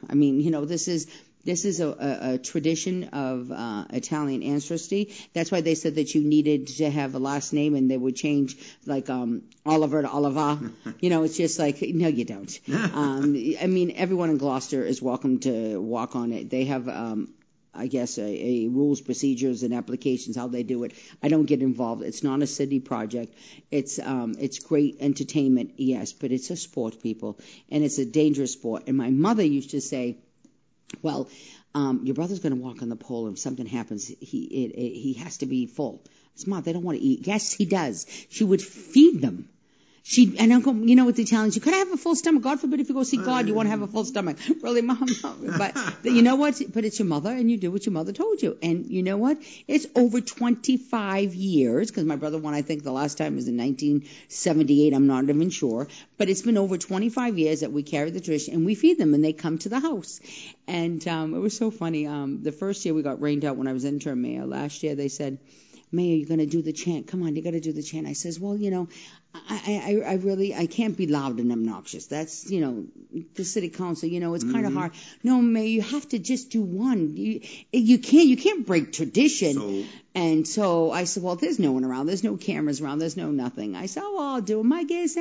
This is a tradition of Italian ancestry. That's why they said that you needed to have a last name, and they would change like Oliver to Oliva. It's just like, no, you don't. Everyone in Gloucester is welcome to walk on it. They have I guess, a rules, procedures, and applications, how they do it. I don't get involved. It's not a city project. It's great entertainment, yes, but it's a sport, people, and it's a dangerous sport. And my mother used to say, well, your brother's going to walk on the pole, and if something happens, he has to be full. Smart, they don't want to eat. Yes, he does. She would feed them. And Uncle, with the Italians, you could have a full stomach. God forbid if you go see God, you want to have a full stomach. Really, Mom? But you know what? But it's your mother, and you do what your mother told you. And you know what? It's over 25 years, because my brother won, I think the last time was in 1978. I'm not even sure. But it's been over 25 years that we carry the tradition, and we feed them, and they come to the house. And it was so funny. The first year we got rained out when I was intern mayor. Last year they said, Mayor, you're going to do the chant. Come on, you got to do the chant. I says, well, I can't be loud and obnoxious. That's, the city council, it's kind of hard. No, Mayor, you have to just do one. You can't break tradition. And so I said, well, there's no one around. There's no cameras around. There's no nothing. I said, oh, I'll do it. My guess,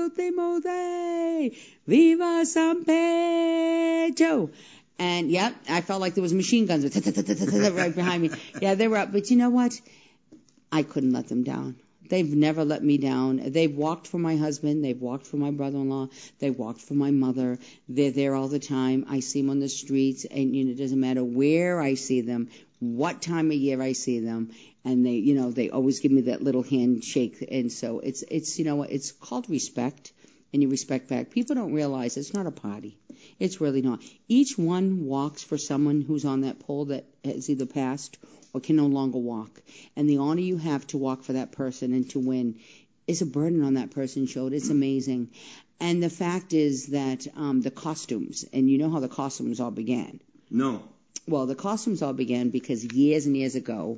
Viva San Pedro. And, I felt like there was machine guns right behind me. Yeah, they were up. But you know what? I couldn't let them down. They've never let me down. They've walked for my husband. They've walked for my brother-in-law. They walked for my mother. They're there all the time. I see them on the streets, and it doesn't matter where I see them, what time of year I see them, and they always give me that little handshake. And so it's it's called respect, and you respect back. People don't realize it's not a party. It's really not. Each one walks for someone who's on that pole that has either passed or can no longer walk. And the honor you have to walk for that person and to win is a burden on that person's shoulder. It's amazing. And the fact is that the costumes, and you know how the costumes all began. No. Well, the costumes all began because years and years ago,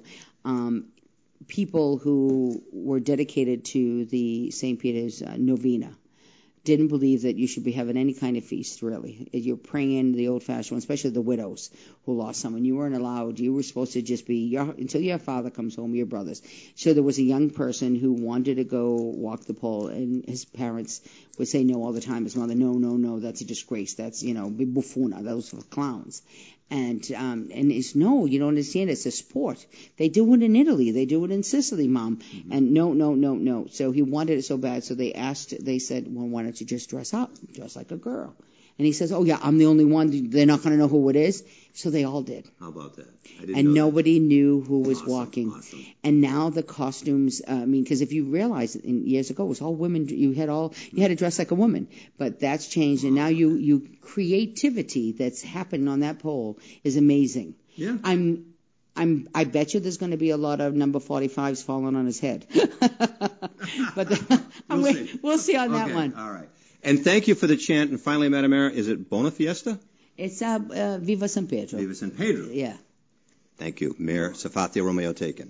people who were dedicated to the St. Peter's novena, didn't believe that you should be having any kind of feast, really. You're praying the old-fashioned one, especially the widows who lost someone. You weren't allowed. You were supposed to just be, until your father comes home, your brothers. So there was a young person who wanted to go walk the pole, and his parents would say no all the time. His mother, no, that's a disgrace. That's, buffuna, those are clowns. And it's, no, you don't understand. It's a sport. They do it in Italy. They do it in Sicily, Mom. Mm-hmm. And no. So he wanted it so bad. So they said, well, why don't you just dress up, dress like a girl? And he says, oh, yeah, I'm the only one. They're not going to know who it is. So they all did. How about that? And nobody knew who was walking. Awesome. And now the costumes, because if you realize years ago, it was all women. You had to dress like a woman. But that's changed. And now you creativity that's happening on that pole is amazing. Yeah. I bet you there's going to be a lot of number 45s falling on his head. But we'll see on that one. All right. And thank you for the chant. And finally, Madam Mayor, is it Bona Fiesta? It's Viva San Pedro. Viva San Pedro. Yeah. Thank you, Mayor Safatia Romeo Taken.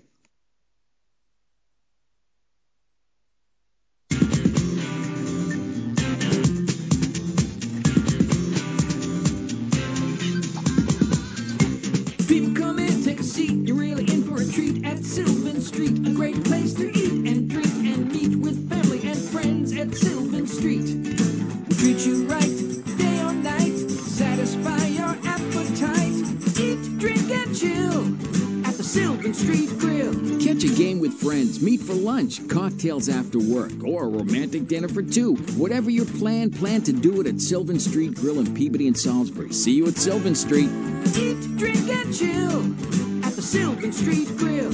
People come in, take a seat. You're really in for a treat at Sylvan Street. A great place to eat and drink and meet with family and friends at Sylvan Street. We treat you right, day or night. Satisfy your appetite. Eat, drink, and chill at the Sylvan Street Grill. Catch a game with friends, meet for lunch, cocktails after work, or a romantic dinner for two. Whatever your plan to do it at Sylvan Street Grill in Peabody and Salisbury. See you at Sylvan Street. Eat, drink, and chill at the Sylvan Street Grill.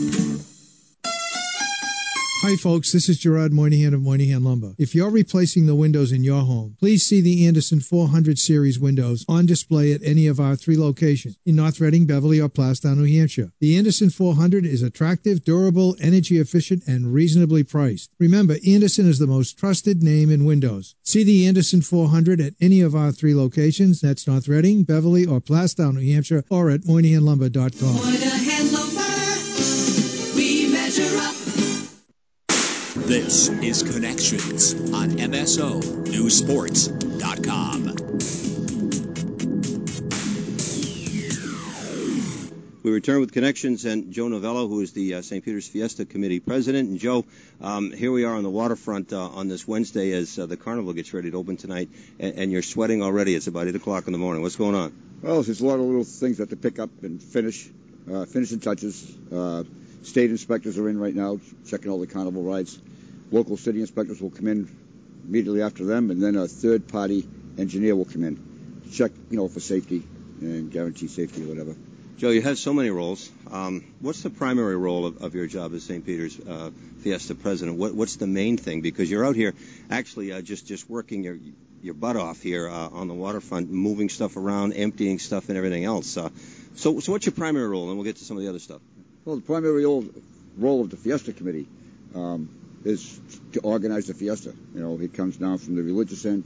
Hi folks, this is Gerard Moynihan of Moynihan Lumber. If you're replacing the windows in your home, please see the Anderson 400 series windows on display at any of our 3 locations in North Reading, Beverly, or Plastown, New Hampshire. The Anderson 400 is attractive, durable, energy efficient, and reasonably priced. Remember, Anderson is the most trusted name in windows. See the Anderson 400 at any of our 3 locations. That's North Reading, Beverly, or Plastown, New Hampshire, or at MoynihanLumber.com. Moynihan Lumber, we measure up. This is Connections on MSONewsports.com. We return with Connections and Joe Novello, who is the St. Peter's Fiesta Committee president. And Joe, here we are on the waterfront on this Wednesday as the carnival gets ready to open tonight, and you're sweating already. It's about 8 o'clock in the morning. What's going on? Well, there's a lot of little things that to pick up and finish, finishing touches. State inspectors are in right now checking all the carnival rides. Local city inspectors will come in immediately after them, and then a third-party engineer will come in, check, for safety and guarantee safety or whatever. Joe, you have so many roles. What's the primary role of your job as St. Peter's Fiesta president? What's the main thing? Because you're out here actually just working your butt off here on the waterfront, moving stuff around, emptying stuff, and everything else. So what's your primary role? And we'll get to some of the other stuff. Well, the primary role of the Fiesta Committee is to organize the Fiesta. It comes down from the religious end,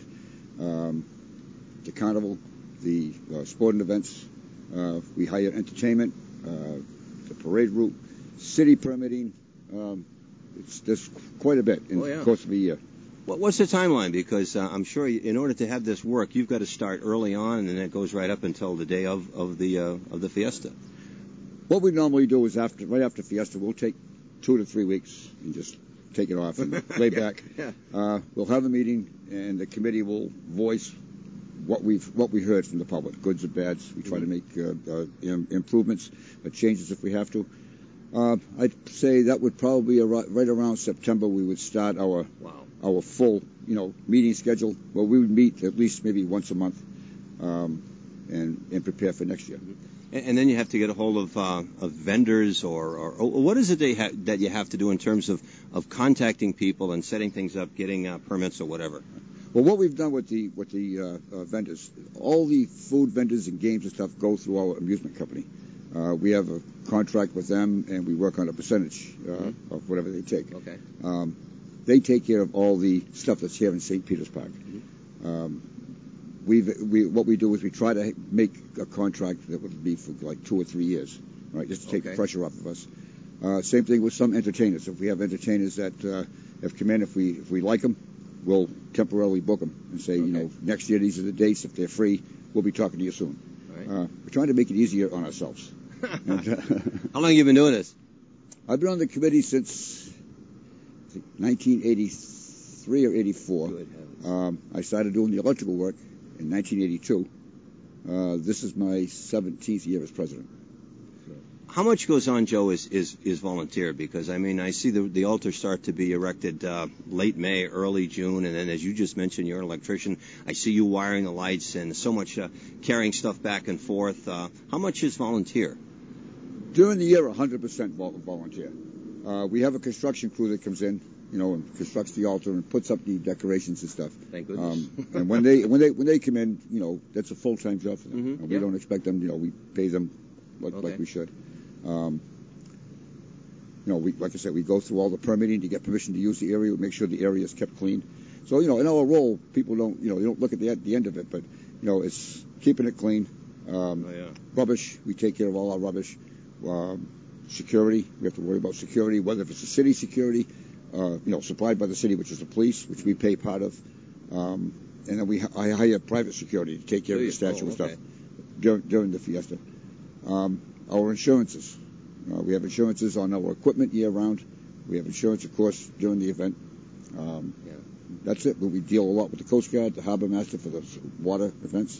the carnival, the sporting events. We hire entertainment, the parade route, city permitting. There's quite a bit in the course of a year. What's the timeline? Because I'm sure in order to have this work, you've got to start early on, and then it goes right up until the day of the Fiesta. What we normally do is right after Fiesta, we'll take 2 to 3 weeks and just take it off and lay back. We'll have a meeting, and the committee will voice what we heard from the public, goods or bads. We try to make improvements, changes if we have to. I'd say that would probably be right around September. We would start our full meeting schedule, where we would meet at least maybe once a month and prepare for next year. And then you have to get a hold of vendors, or what is it that you have to do in terms of contacting people and setting things up, getting permits or whatever? Well, what we've done with the vendors, all the food vendors and games and stuff go through our amusement company. We have a contract with them, and we work on a percentage of whatever they take. Okay. They take care of all the stuff that's here in St. Peter's Park. What we do is we try to make a contract that would be for like 2 or 3 years, right? Just to take the pressure off of us. Same thing with some entertainers. If we have entertainers that have come in, if we like them, we'll temporarily book them and say, next year these are the dates. If they're free, we'll be talking to you soon. Right. We're trying to make it easier on ourselves. How long have you been doing this? I've been on the committee since 1983 or 84. I started doing the electrical work in 1982. This is my 17th year as president. How much goes on, Joe, is volunteer? Because, I mean, I see the altars start to be erected late May, early June, and then, as you just mentioned, you're an electrician. I see you wiring the lights and so much carrying stuff back and forth. How much is volunteer? During the year, 100% volunteer. We have a construction crew that comes in, and constructs the altar and puts up the decorations and stuff. Thank goodness. And when they come in, that's a full-time job for them. Mm-hmm. And we don't expect them, we pay them like we should. Like I said, we go through all the permitting to get permission to use the area. We make sure the area is kept clean. So, in our role, people don't, they don't look at the end of it, but, it's keeping it clean. Rubbish, we take care of all our rubbish. Security, we have to worry about security, whether if it's a city security, supplied by the city, which is the police, which we pay part of. And then I hire private security to take care of the statue and stuff during the fiesta. Our insurances. We have insurances on our equipment year-round. We have insurance, of course, during the event. That's it. But we deal a lot with the Coast Guard, the Harbor Master for the water events.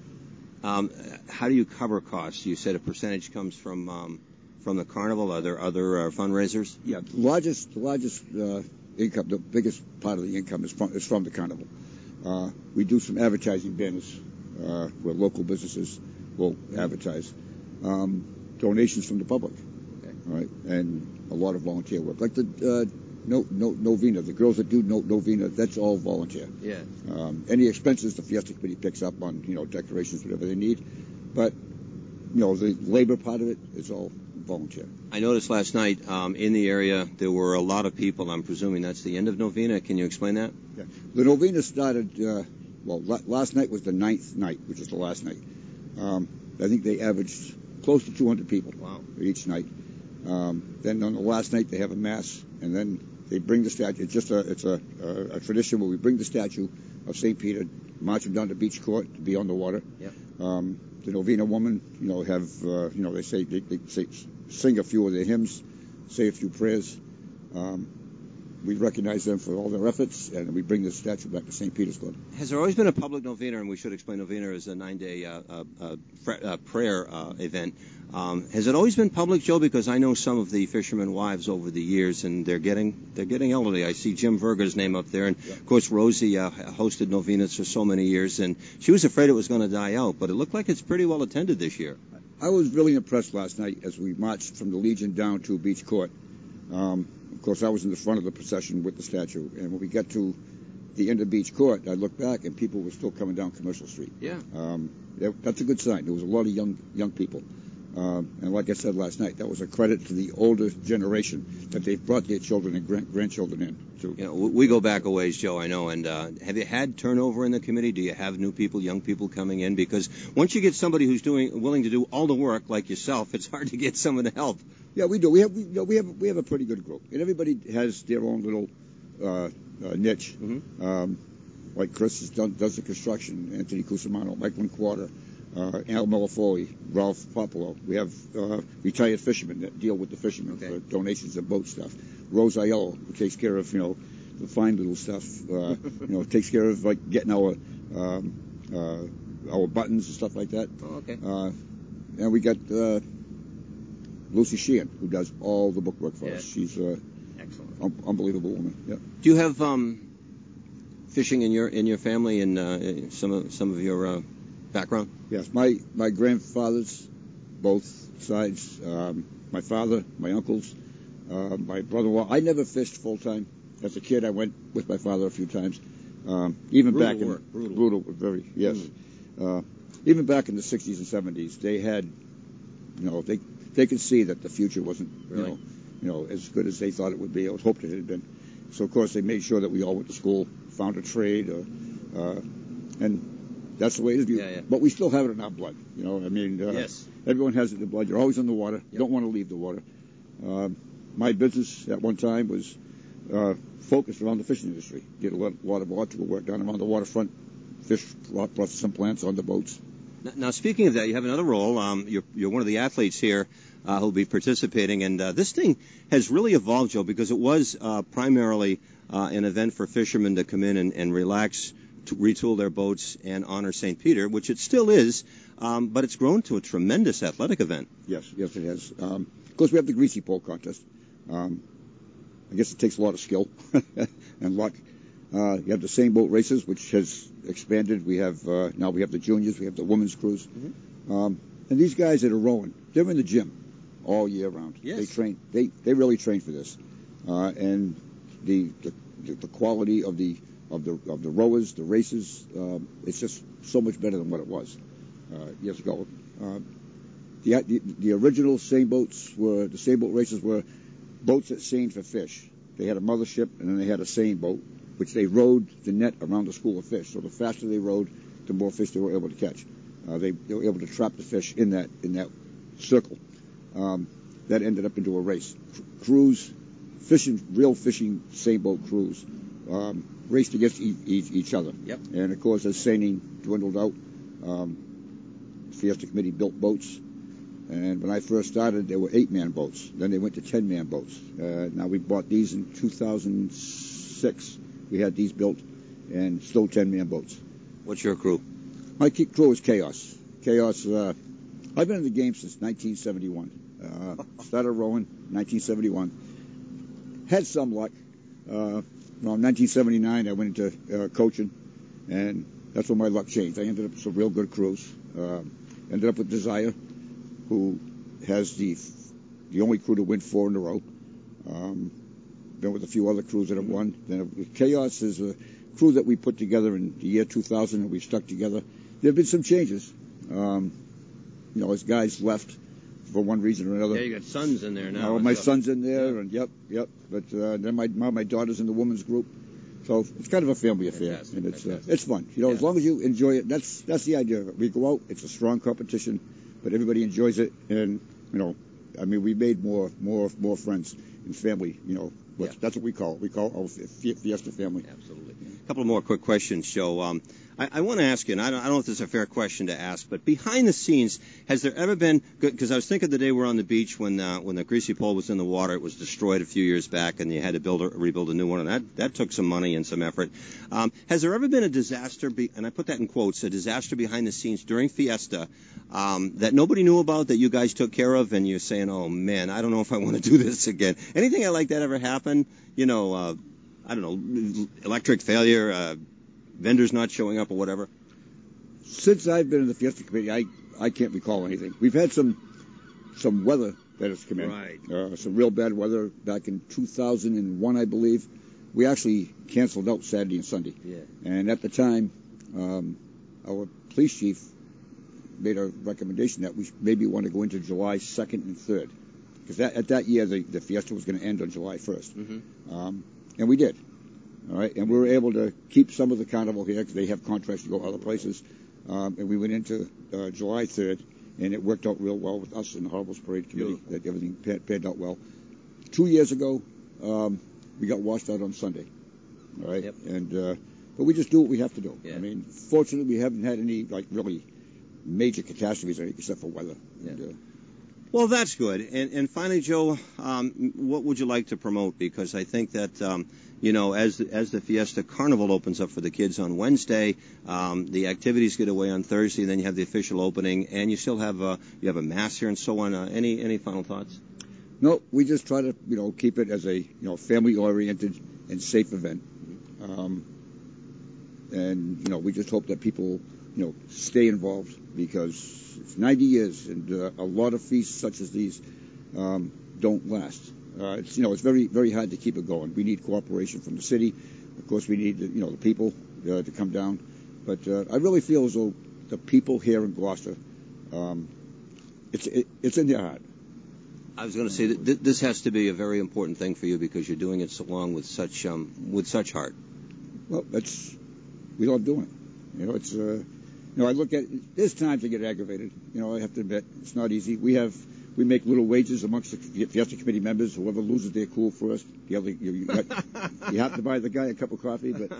How do you cover costs? You said a percentage comes from the carnival. Are there other fundraisers? Yeah, the largest income, the biggest part of the income is from the carnival. We do some advertising banners where local businesses will advertise. Donations from the public, right, and a lot of volunteer work, like the Novena. The girls that do Novena, that's all volunteer. Yeah. Any expenses the Fiesta Committee picks up on, decorations, whatever they need, but the labor part of it is all volunteer. I noticed last night in the area there were a lot of people. I'm presuming that's the end of Novena. Can you explain that? Yeah. The Novena started. Last night was the 9th night, which is the last night. I think they averaged close to 200 people each night. Then on the last night they have a mass, and then they bring the statue. It's a tradition where we bring the statue of St. Peter, march him down to Beach Court to be on the water. Yep. The Novena women, they sing a few of their hymns, say a few prayers. We recognize them for all their efforts, and we bring the statue back to St. Peter's Club. Has there always been a public novena, and we should explain novena as a 9-day prayer event. Has it always been public, Joe? Because I know some of the fishermen' wives over the years, and they're getting elderly. I see Jim Verger's name up there, and of course Rosie hosted novenas for so many years, and she was afraid it was going to die out, but it looked like it's pretty well attended this year. I was really impressed last night as we marched from the Legion down to Beach Court. Of course, I was in the front of the procession with the statue, and when we got to the end of Beach Court, I looked back, and people were still coming down Commercial Street. Yeah. That's a good sign. There was a lot of young people. And like I said last night, that was a credit to the older generation that they've brought their children and grandchildren in. We go back a ways, Joe, I know. And have you had turnover in the committee? Do you have new people, young people coming in? Because once you get somebody who's willing to do all the work like yourself, it's hard to get someone to help. Yeah, we do. We have a pretty good group, and everybody has their own little niche. Mm-hmm. Like Chris does the construction, Anthony Cusimano, Mike Linquarter, Al Melifoli, Ralph Popolo. We have retired fishermen that deal with the fishermen for donations and boat stuff. Rose Aiello, who takes care of the fine little stuff. Takes care of like getting our buttons and stuff like that. Oh, okay. And we got Lucy Sheehan, who does all the bookwork for us. She's excellent, unbelievable woman. Yeah. Do you have fishing in your family and some of your background? Yes, my grandfathers, both sides. My father, my uncles, my brother-in-law. I never fished full time. As a kid, I went with my father a few times. Even brutal back work. in brutal, very yes. Even back in the 60s and 70s, they had, they could see that the future wasn't, really? As good as they thought it would be. I was hoped it had been. So of course they made sure that we all went to school, found a trade, and that's the way it is. Yeah. But we still have it in our blood. Yes. Everyone has it in their blood. You're always in the water. You don't want to leave the water. My business at one time was focused around the fishing industry. Did a lot of electrical work down around the waterfront, fish processing plants on the boats. Now, speaking of that, you have another role. You're one of the athletes here who'll be participating, and this thing has really evolved, Joe, because it was primarily an event for fishermen to come in and relax, to retool their boats and honor St. Peter, which it still is, but it's grown to a tremendous athletic event. Yes, it has. Of course, we have the greasy pole contest. I guess it takes a lot of skill and luck. You have the same boat races, which has expanded. We have now we have the juniors, we have the women's crews, and these guys that are rowing, they're in the gym all year round. Yes. They train. They really train for this, and the quality of the rowers, the races, it's just so much better than what it was years ago. The original sailboat races were boats that seined for fish. They had a mothership and then they had a seine boat, which they rowed the net around the school of fish. So the faster they rowed, the more fish they were able to catch. They were able to trap the fish in that circle. That ended up into a race. Crews, real fishing sailboat crews, raced against each other. Yep. And of course, as seining dwindled out, Fiesta Committee built boats. And when I first started, there were 8-man boats. Then they went to 10-man boats. Now we bought these in 2006. We had these built, and still 10-man boats. What's your crew? My crew is Chaos. Chaos. I've been in the game since 1971. Started rowing 1971. Had some luck. Around 1979, I went into coaching, and that's when my luck changed. I ended up with some real good crews. Ended up with Desire, who has the only crew to win 4 in a row. Been with a few other crews that have won. Then Chaos is a crew that we put together in the year 2000, and we stuck together. There have been some changes. As guys left for one reason or another. Yeah, you got sons in there now. My son's in there, and yep. But then my daughter's in the women's group. So it's kind of a family affair, Fantastic, and it's fun. As long as you enjoy it, that's the idea of it. We go out, it's a strong competition, but everybody enjoys it, and we made more friends and family. That's what we call it. We call it our Fiesta family. Absolutely. A couple more quick questions, Joe. I want to ask you, and I don't know if this is a fair question to ask, but behind the scenes, has there ever been, because I was thinking the day we were on the beach when the greasy pole was in the water, it was destroyed a few years back, and you had to rebuild a new one, and that took some money and some effort. Has there ever been a disaster, and I put that in quotes, a disaster behind the scenes during Fiesta that nobody knew about, that you guys took care of, and you're saying, oh man, I don't know if I want to do this again? Anything like that ever happen? I don't know, electric failure, vendors not showing up or whatever? Since I've been in the Fiesta Committee, I can't recall anything. We've had some weather that has come in. Right. Some real bad weather back in 2001, I believe. We actually canceled out Saturday and Sunday. Yeah. And at the time, our police chief made a recommendation that we maybe want to go into July 2nd and 3rd. Because at that year, the Fiesta was going to end on July 1st. Mm-hmm. And we did. All right, and we were able to keep some of the carnival here because they have contracts to go other places. And we went into July 3rd, and it worked out real well with us and the Harvest Parade Committee. That everything panned out well. 2 years ago, we got washed out on Sunday. All right, yep. And but we just do what we have to do. Yeah. Fortunately, we haven't had any really major catastrophes except for weather. Yeah. And, well, that's good. And finally, Joe, what would you like to promote? Because I think that, as the Fiesta Carnival opens up for the kids on Wednesday, the activities get away on Thursday, then you have the official opening, and you still have a mass here and so on. Any final thoughts? No, we just try to, keep it as a, family-oriented and safe event. And, we just hope that people, stay involved because it's 90 years and a lot of feasts such as these don't last. It's very, very hard to keep it going. We need cooperation from the city. Of course, we need, the people to come down. But I really feel as though the people here in Gloucester, it's in their heart. I was going to say that this has to be a very important thing for you because you're doing it so long with such heart. Well, we love doing it. I look at there's times I get aggravated. I have to admit it's not easy. We have We make little wages amongst the Fiesta Committee members. Whoever loses their cool first, the other, you have to buy the guy a cup of coffee, but,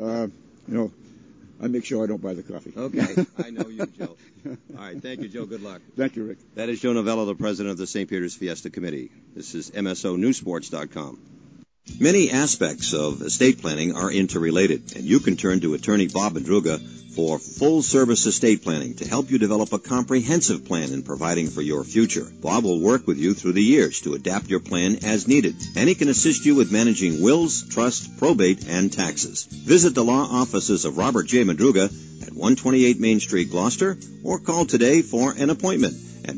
I make sure I don't buy the coffee. Okay, I know you, Joe. All right, thank you, Joe. Good luck. Thank you, Rick. That is Joe Novello, the president of the St. Peter's Fiesta Committee. This is MSONewsports.com. Many aspects of estate planning are interrelated, and you can turn to attorney Bob Madruga for full-service estate planning to help you develop a comprehensive plan in providing for your future. Bob will work with you through the years to adapt your plan as needed, and he can assist you with managing wills, trust, probate, and taxes. Visit the law offices of Robert J. Madruga at 128 Main Street, Gloucester, or call today for an appointment at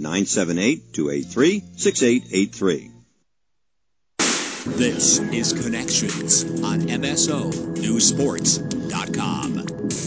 978-283-6883. This is Connections on MSONewsports.com.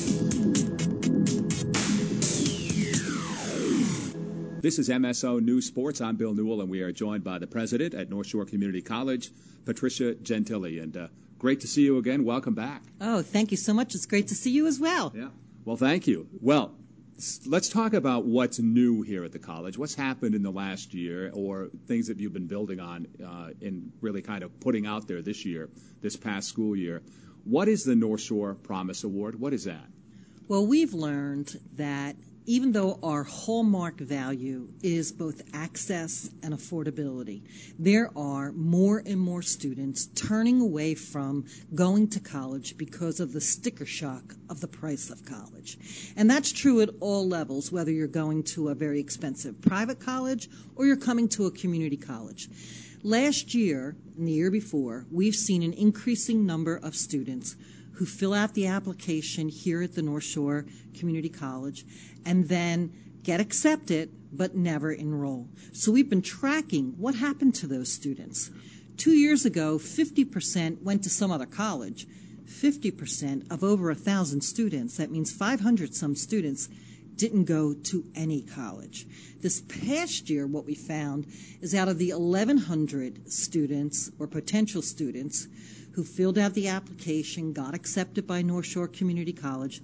This is MSO News Sports. I'm Bill Newell, and we are joined by the president at North Shore Community College, Patricia Gentili. And great to see you again. Welcome back. Oh, thank you so much. It's great to see you as well. Yeah. Well, thank you. Well, let's talk about what's new here at the college. What's happened in the last year, or things that you've been building on and really kind of putting out there this year, this past school year. What is the North Shore Promise Award? What is that? Well, we've learned that even though our hallmark value is both access and affordability, there are more and more students turning away from going to college because of the sticker shock of the price of college. And that's true at all levels, whether you're going to a very expensive private college or you're coming to a community college. Last year and the year before, we've seen an increasing number of students who fill out the application here at the North Shore Community College and then get accepted but never enroll. So we've been tracking what happened to those students. 2 years ago, 50% went to some other college. 50% of over 1,000 students, that means 500 some students, didn't go to any college. This past year, what we found is out of the 1,100 students or potential students who filled out the application, got accepted by North Shore Community College,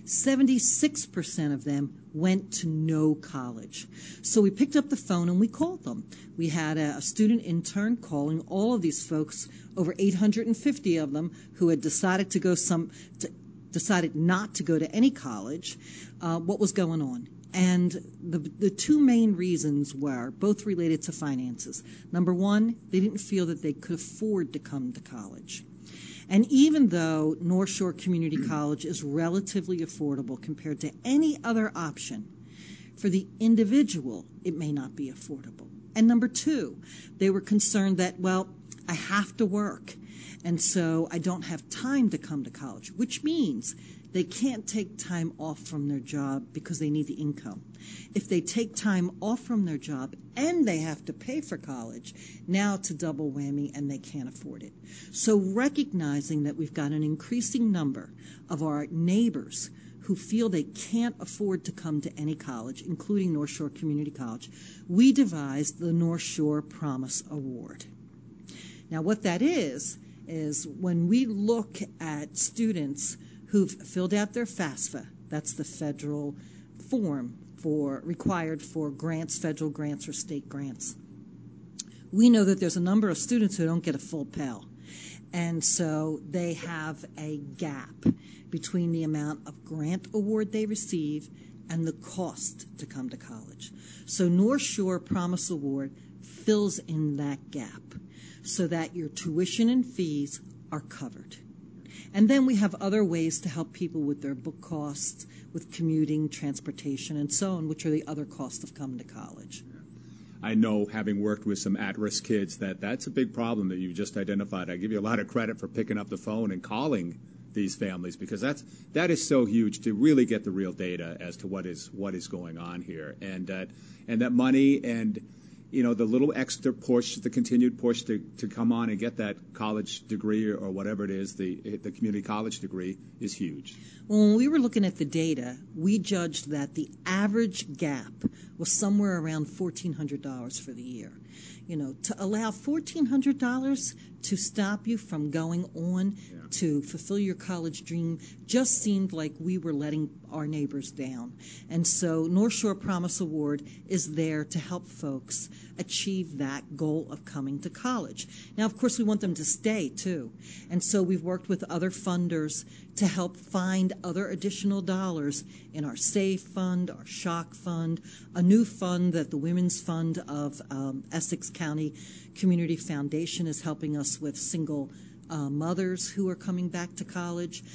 76% of them went to no college. So we picked up the phone and we called them. We had a student intern calling all of these folks, over 850 of them, who had decided decided not to go to any college, what was going on. And the two main reasons were both related to finances. Number one, they didn't feel that they could afford to come to college. And even though North Shore Community College is relatively affordable compared to any other option, for the individual, it may not be affordable. And number two, they were concerned that, well, I have to work, and so I don't have time to come to college, which means they can't take time off from their job because they need the income. If they take time off from their job and they have to pay for college, now it's a double whammy and they can't afford it. So recognizing that we've got an increasing number of our neighbors who feel they can't afford to come to any college, including North Shore Community College, we devised the North Shore Promise Award. Now what that is when we look at students who've filled out their FAFSA, that's the federal form required for grants, federal grants or state grants. We know that there's a number of students who don't get a full Pell, and so they have a gap between the amount of grant award they receive and the cost to come to college. So North Shore Promise Award fills in that gap so that your tuition and fees are covered. And then we have other ways to help people with their book costs, with commuting, transportation, and so on, which are the other costs of coming to college. I know, having worked with some at-risk kids, that's a big problem that you just identified. I give you a lot of credit for picking up the phone and calling these families, because that is so huge to really get the real data as to what is going on here, and that money and the little extra push, the continued push to come on and get that college degree or whatever it is, the community college degree, is huge. Well, when we were looking at the data, we judged that the average gap was somewhere around $1,400 for the year. To allow $1,400 to stop you from going on to fulfill your college dream just seemed like we were letting our neighbors down. And so North Shore Promise Award is there to help folks achieve that goal of coming to college. Now, of course, we want them to stay, too. And so we've worked with other funders to help find other additional dollars in our SAVE fund, our SHOCK fund, a new fund that the Women's Fund of Essex County Community Foundation is helping us with single mothers who are coming back to college.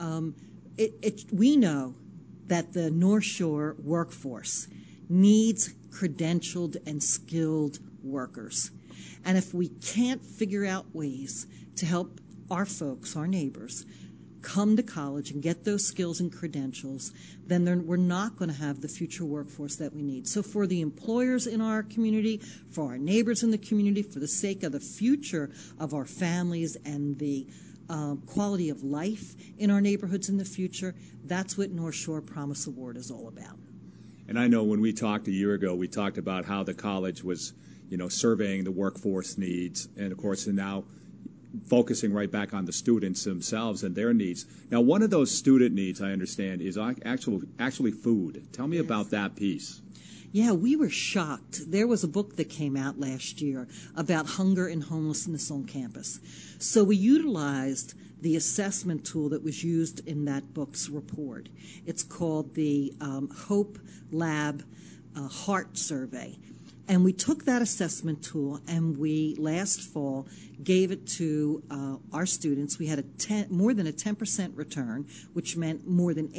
We know that the North Shore workforce needs credentialed and skilled workers. And if we can't figure out ways to help our folks, our neighbors, come to college and get those skills and credentials, then we're not going to have the future workforce that we need. So for the employers in our community, for our neighbors in the community, for the sake of the future of our families and the quality of life in our neighborhoods in the future, that's what North Shore Promise Award is all about. And I know when we talked a year ago, we talked about how the college was, surveying the workforce needs, and of course, and now focusing right back on the students themselves and their needs. Now, one of those student needs, I understand, is actually food. Tell me about that piece. Yeah, we were shocked. There was a book that came out last year about hunger and homelessness on campus. So we utilized the assessment tool that was used in that book's report. It's called the Hope Lab Heart Survey. And we took that assessment tool and we, last fall, gave it to our students. We had more than a 10% return, which meant more than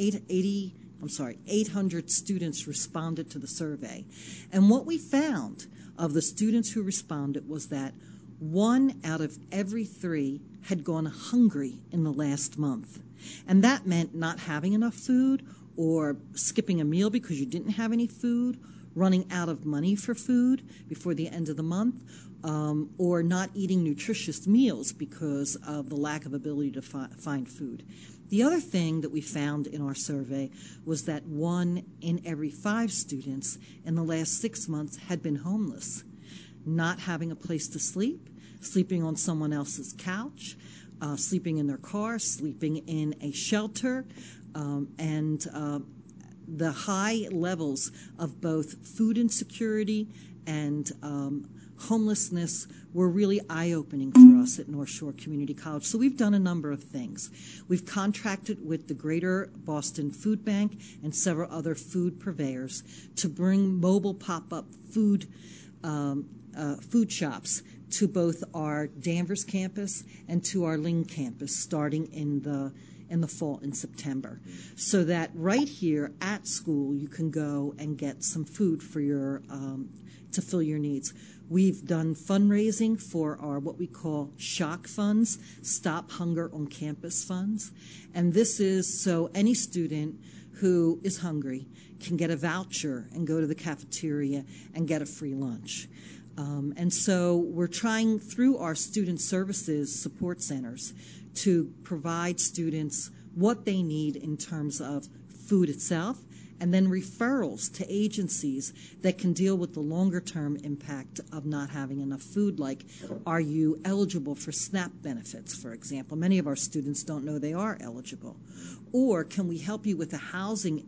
800 students responded to the survey. And what we found of the students who responded was that 1 out of every 3 had gone hungry in the last month. And that meant not having enough food, or skipping a meal because you didn't have any food, running out of money for food before the end of the month, or not eating nutritious meals because of the lack of ability to find food. The other thing that we found in our survey was that 1 in every 5 students in the last 6 months had been homeless, not having a place to sleep, sleeping on someone else's couch, sleeping in their car, sleeping in a shelter, and the high levels of both food insecurity and homelessness were really eye-opening for us at North Shore Community College. So we've done a number of things. We've contracted with the Greater Boston Food Bank and several other food purveyors to bring mobile pop-up food shops to both our Danvers campus and to our Ling campus starting in the fall in September, so that right here at school you can go and get some food for your to fill your needs. We've done fundraising for our what we call SHOCK funds, Stop Hunger on Campus funds, and this is so any student who is hungry can get a voucher and go to the cafeteria and get a free lunch. And so we're trying through our student services support centers to provide students what they need in terms of food itself, and then referrals to agencies that can deal with the longer-term impact of not having enough food, like are you eligible for SNAP benefits, for example. Many of our students don't know they are eligible. Or can we help you with a housing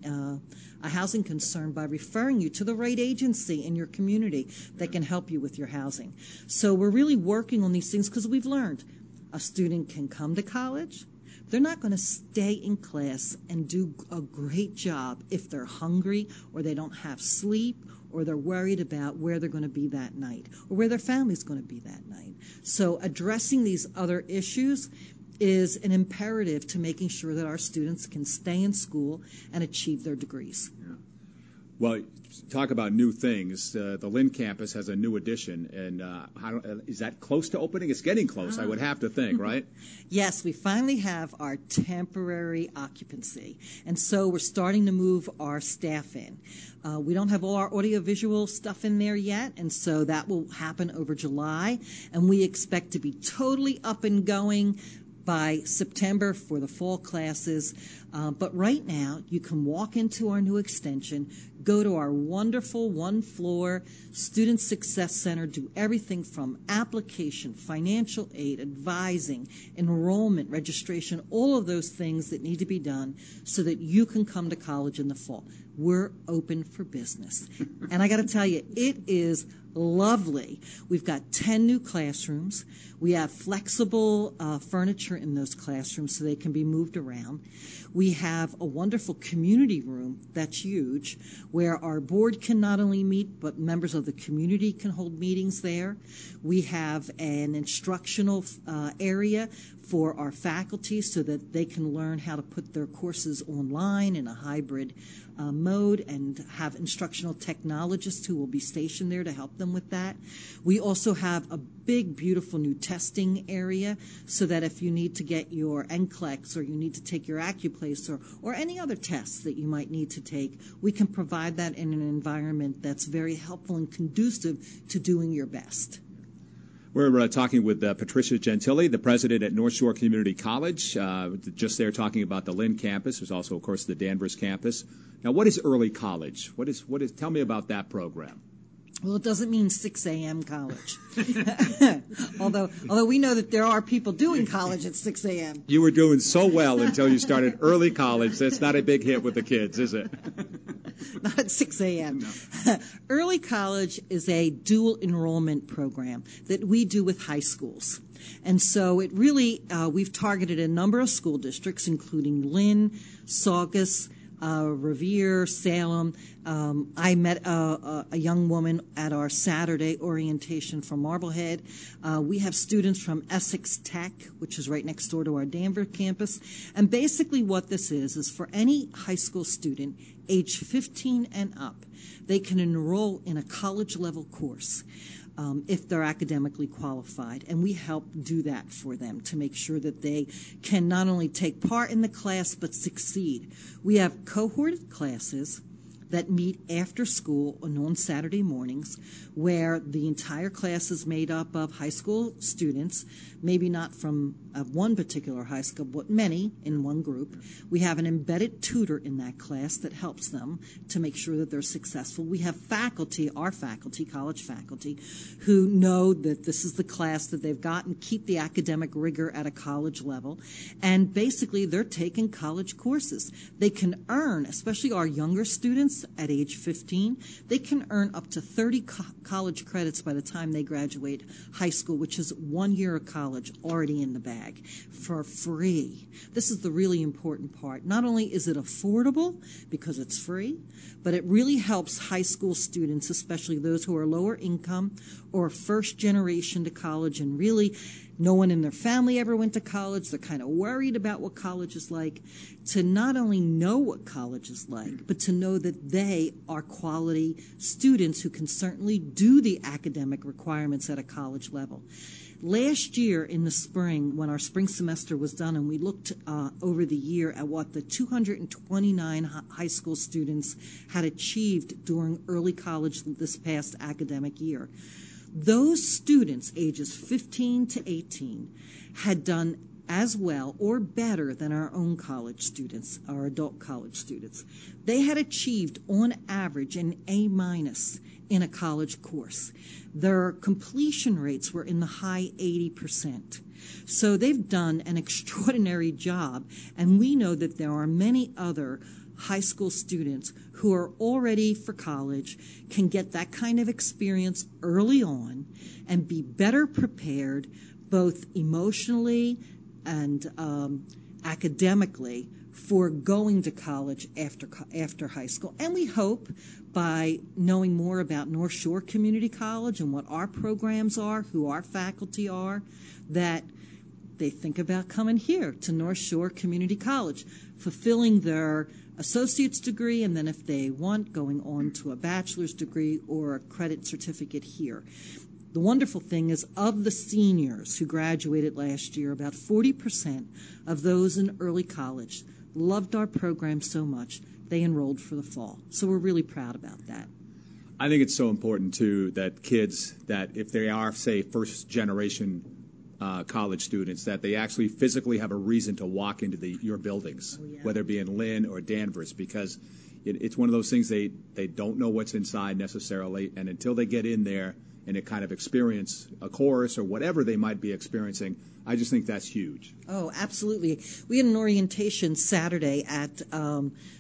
concern by referring you to the right agency in your community that can help you with your housing. So we're really working on these things because we've learned a student can come to college. They're not going to stay in class and do a great job if they're hungry or they don't have sleep or they're worried about where they're going to be that night or where their family's going to be that night. So addressing these other issues is an imperative to making sure that our students can stay in school and achieve their degrees. Yeah. Well, talk about new things. The Lynn campus has a new addition, and is that close to opening? It's getting close, I would have to think, right? Yes, we finally have our temporary occupancy, and so we're starting to move our staff in. We don't have all our audiovisual stuff in there yet, and so that will happen over July, and we expect to be totally up and going by September for the fall classes. But right now, you can walk into our new extension, go to our wonderful one-floor Student Success Center, do everything from application, financial aid, advising, enrollment, registration, all of those things that need to be done so that you can come to college in the fall. we're open for business. And I got to tell you, it is lovely. We've got 10 new classrooms. We have flexible furniture in those classrooms so they can be moved around. We have a wonderful community room that's huge, where our board can not only meet, but members of the community can hold meetings there. We have an instructional area for our faculty so that they can learn how to put their courses online in a hybrid mode, and have instructional technologists who will be stationed there to help them with that. We also have a big, beautiful new testing area so that if you need to get your NCLEX or you need to take your Accuplace or any other tests that you might need to take, we can provide that in an environment that's very helpful and conducive to doing your best. We're talking with Patricia Gentili, the president at North Shore Community College. Just there talking about the Lynn campus. There's also, of course, the Danvers campus. Now, what is early college? What is? Tell me about that program. Well, it doesn't mean 6 a.m. college. although we know that there are people doing college at 6 a.m. You were doing so well until you started early college. That's not a big hit with the kids, is it? Not at 6 a.m. No. Early college is a dual enrollment program that we do with high schools. And so it really, we've targeted a number of school districts, including Lynn, Saugus, Revere, Salem. I met a young woman at our Saturday orientation from Marblehead. We have students from Essex Tech, which is right next door to our Danvers campus. And basically what this is for any high school student age 15 and up, they can enroll in a college-level course. If they're academically qualified. And we help do that for them to make sure that they can not only take part in the class but succeed. We have cohorted classes that meet after school on Saturday mornings, where the entire class is made up of high school students, maybe not from one particular high school, but many in one group. We have an embedded tutor in that class that helps them to make sure that they're successful. We have faculty, our faculty, college faculty, who know that this is the class that they've got and keep the academic rigor at a college level. And basically, they're taking college courses. They can earn, especially our younger students at age 15, they can earn up to 30 college credits by the time they graduate high school, which is 1 year of college already in the bag for free. This is the really important part. Not only is it affordable because it's free, but it really helps high school students, especially those who are lower income or first generation to college, and really no one in their family ever went to college. They're kind of worried about what college is like, to not only know what college is like, but to know that they are quality students who can certainly do the academic requirements at a college level. Last year in the spring, when our spring semester was done, and we looked over the year at what the 229 high school students had achieved during early college this past academic year, those students ages 15 to 18 had done as well or better than our own college students, our adult college students. They had achieved on average an A- in a college course. Their completion rates were in the high 80%. So they've done an extraordinary job, and we know that there are many other high school students who are all ready for college, can get that kind of experience early on and be better prepared both emotionally and academically for going to college after high school. And we hope by knowing more about North Shore Community College and what our programs are, who our faculty are, that they think about coming here to North Shore Community College, fulfilling their associate's degree, and then if they want, going on to a bachelor's degree or a credit certificate here. The wonderful thing is, of the seniors who graduated last year, about 40% of those in early college loved our program so much they enrolled for the fall. So we're really proud about that. I think it's so important, too, that kids, that if they are, say, first-generation college students, that they actually physically have a reason to walk into your buildings, whether it be in Lynn or Danvers, because it's one of those things they don't know what's inside necessarily, and until they get in there and they kind of experience a course or whatever they might be experiencing, I just think that's huge. Oh, absolutely. We had an orientation Saturday at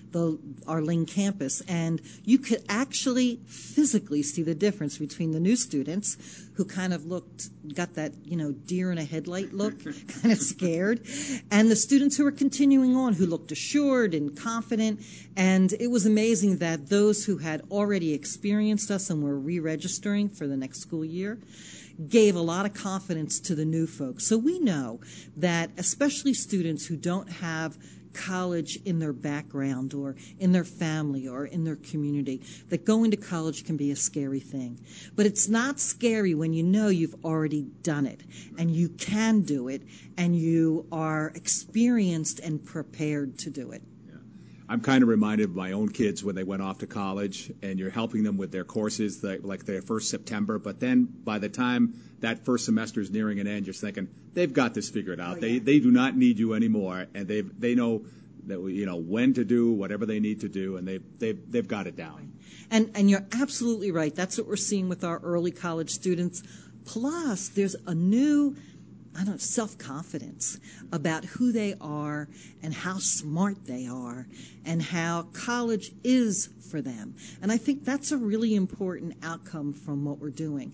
our Ling campus, and you could actually physically see the difference between the new students who kind of got that, deer in a headlight look, kind of scared, and the students who were continuing on who looked assured and confident. And it was amazing that those who had already experienced us and were re-registering for the next school year gave a lot of confidence to the new folks. So we know that especially students who don't have college in their background or in their family or in their community, that going to college can be a scary thing. But it's not scary when you know you've already done it and you can do it and you are experienced and prepared to do it. I'm kind of reminded of my own kids when they went off to college, and you're helping them with their courses, like their first September. But then by the time that first semester is nearing an end, you're thinking, they've got this figured out. They do not need you anymore, and they know that when to do whatever they need to do, and they've got it down. And you're absolutely right. That's what we're seeing with our early college students. Plus, there's a new self-confidence about who they are and how smart they are and how college is for them. And I think that's a really important outcome from what we're doing.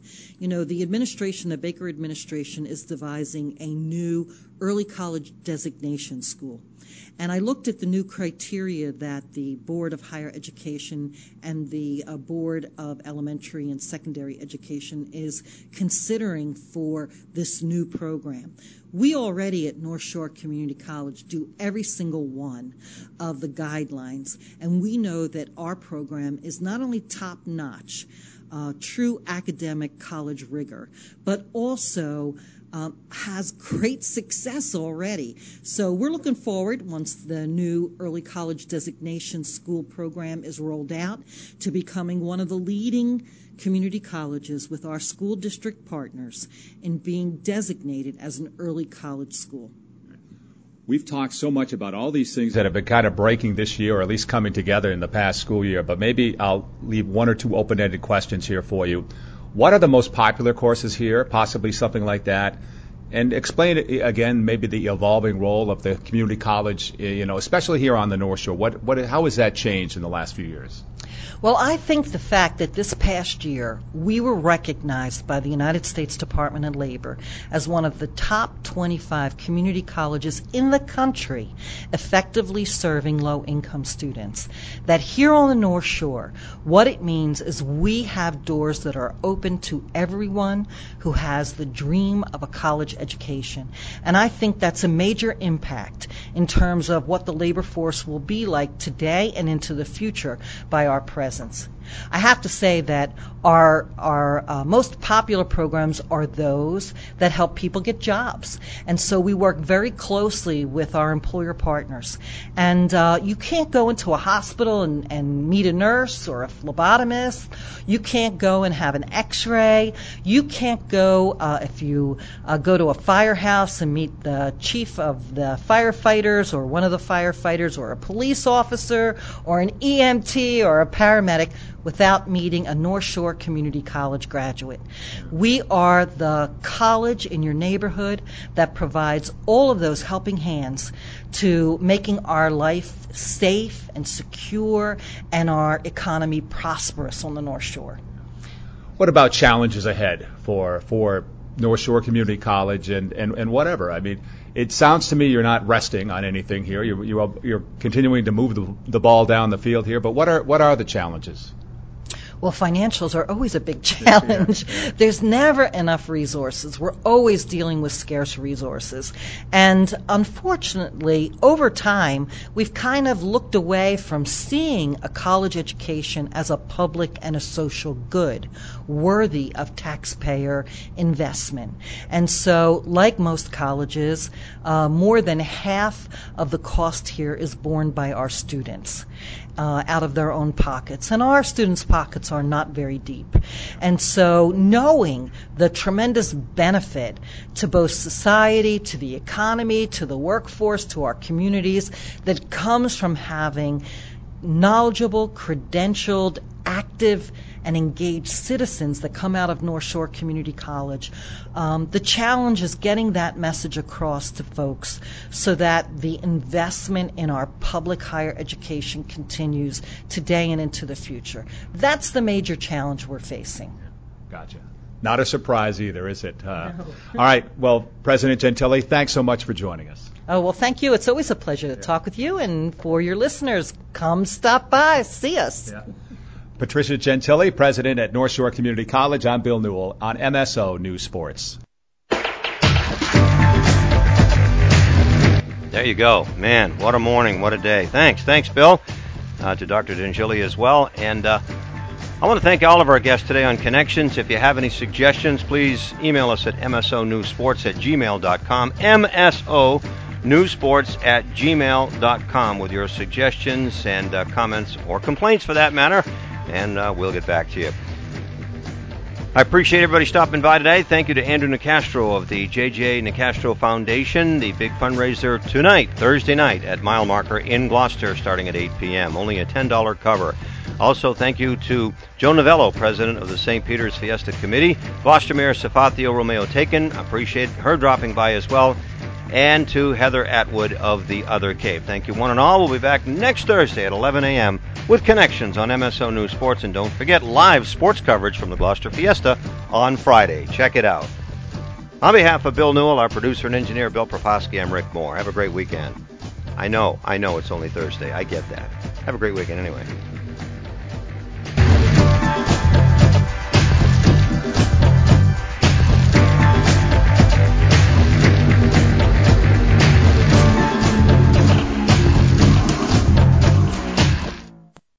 The Baker administration is devising a new early college designation school. And I looked at the new criteria that the Board of Higher Education and the Board of Elementary and Secondary Education is considering for this new program. We already at North Shore Community College do every single one of the guidelines, and we know that our program is not only top-notch, true academic college rigor, but also has great success already. So we're looking forward, once the new early college designation school program is rolled out, to becoming one of the leading community colleges with our school district partners in being designated as an early college school. We've talked so much about all these things that have been kind of breaking this year, or at least coming together in the past school year, but maybe I'll leave one or two open-ended questions here for you. What are the most popular courses here, possibly something like that? And explain again maybe the evolving role of the community college, especially here on the North Shore. How has that changed in the last few years? Well, I think the fact that this past year we were recognized by the United States Department of Labor as one of the top 25 community colleges in the country effectively serving low-income students, that here on the North Shore, what it means is we have doors that are open to everyone who has the dream of a college education. And I think that's a major impact in terms of what the labor force will be like today and into the future by our presence. I have to say that our most popular programs are those that help people get jobs. And so we work very closely with our employer partners. And you can't go into a hospital and meet a nurse or a phlebotomist. You can't go and have an x-ray. You can't go, if you go to a firehouse and meet the chief of the firefighters or one of the firefighters or a police officer or an EMT or a paramedic without meeting a North Shore Community College graduate. We are the college in your neighborhood that provides all of those helping hands to making our life safe and secure and our economy prosperous on the North Shore. What about challenges ahead for North Shore Community College and whatever? I mean, it sounds to me you're not resting on anything here. You're continuing to move the ball down the field here. But what are the challenges? Well, financials are always a big challenge. Yeah. There's never enough resources. We're always dealing with scarce resources. And unfortunately, over time, we've kind of looked away from seeing a college education as a public and a social good worthy of taxpayer investment. And so, like most colleges, more than half of the cost here is borne by our students. Out of their own pockets. And our students' pockets are not very deep. And so knowing the tremendous benefit to both society, to the economy, to the workforce, to our communities that comes from having knowledgeable, credentialed, active, and engaged citizens that come out of North Shore Community College. The challenge is getting that message across to folks so that the investment in our public higher education continues today and into the future. That's the major challenge we're facing. Gotcha. Not a surprise either, is it? No. All right. Well, President Gentile, thanks so much for joining us. Oh, well, thank you. It's always a pleasure to talk with you. And for your listeners, come stop by, see us. Yeah. Patricia Gentile, president at North Shore Community College. I'm Bill Newell on MSO News Sports. There you go. Man, what a morning, what a day. Thanks, Bill, to Dr. Gentile as well. And I want to thank all of our guests today on Connections. If you have any suggestions, please email us at msonewsports@gmail.com, msonewsports@gmail.com with your suggestions and comments or complaints for that matter, and we'll get back to you. I appreciate everybody stopping by today. Thank you to Andrew Nicastro of the J.J. Nicastro Foundation. The big fundraiser tonight, Thursday night, at Mile Marker in Gloucester, starting at 8 p.m. Only a $10 cover. Also, thank you to Joe Novello, president of the St. Peter's Fiesta Committee. Gloucester Mayor Safatio Romeo Taken. Appreciate her dropping by as well. And to Heather Atwood of the Other Cape. Thank you one and all. We'll be back next Thursday at 11 a.m. with Connections on MSO News Sports. And don't forget live sports coverage from the Gloucester Fiesta on Friday. Check it out. On behalf of Bill Newell, our producer and engineer, Bill Profoski, I'm Rick Moore. Have a great weekend. I know it's only Thursday. I get that. Have a great weekend anyway.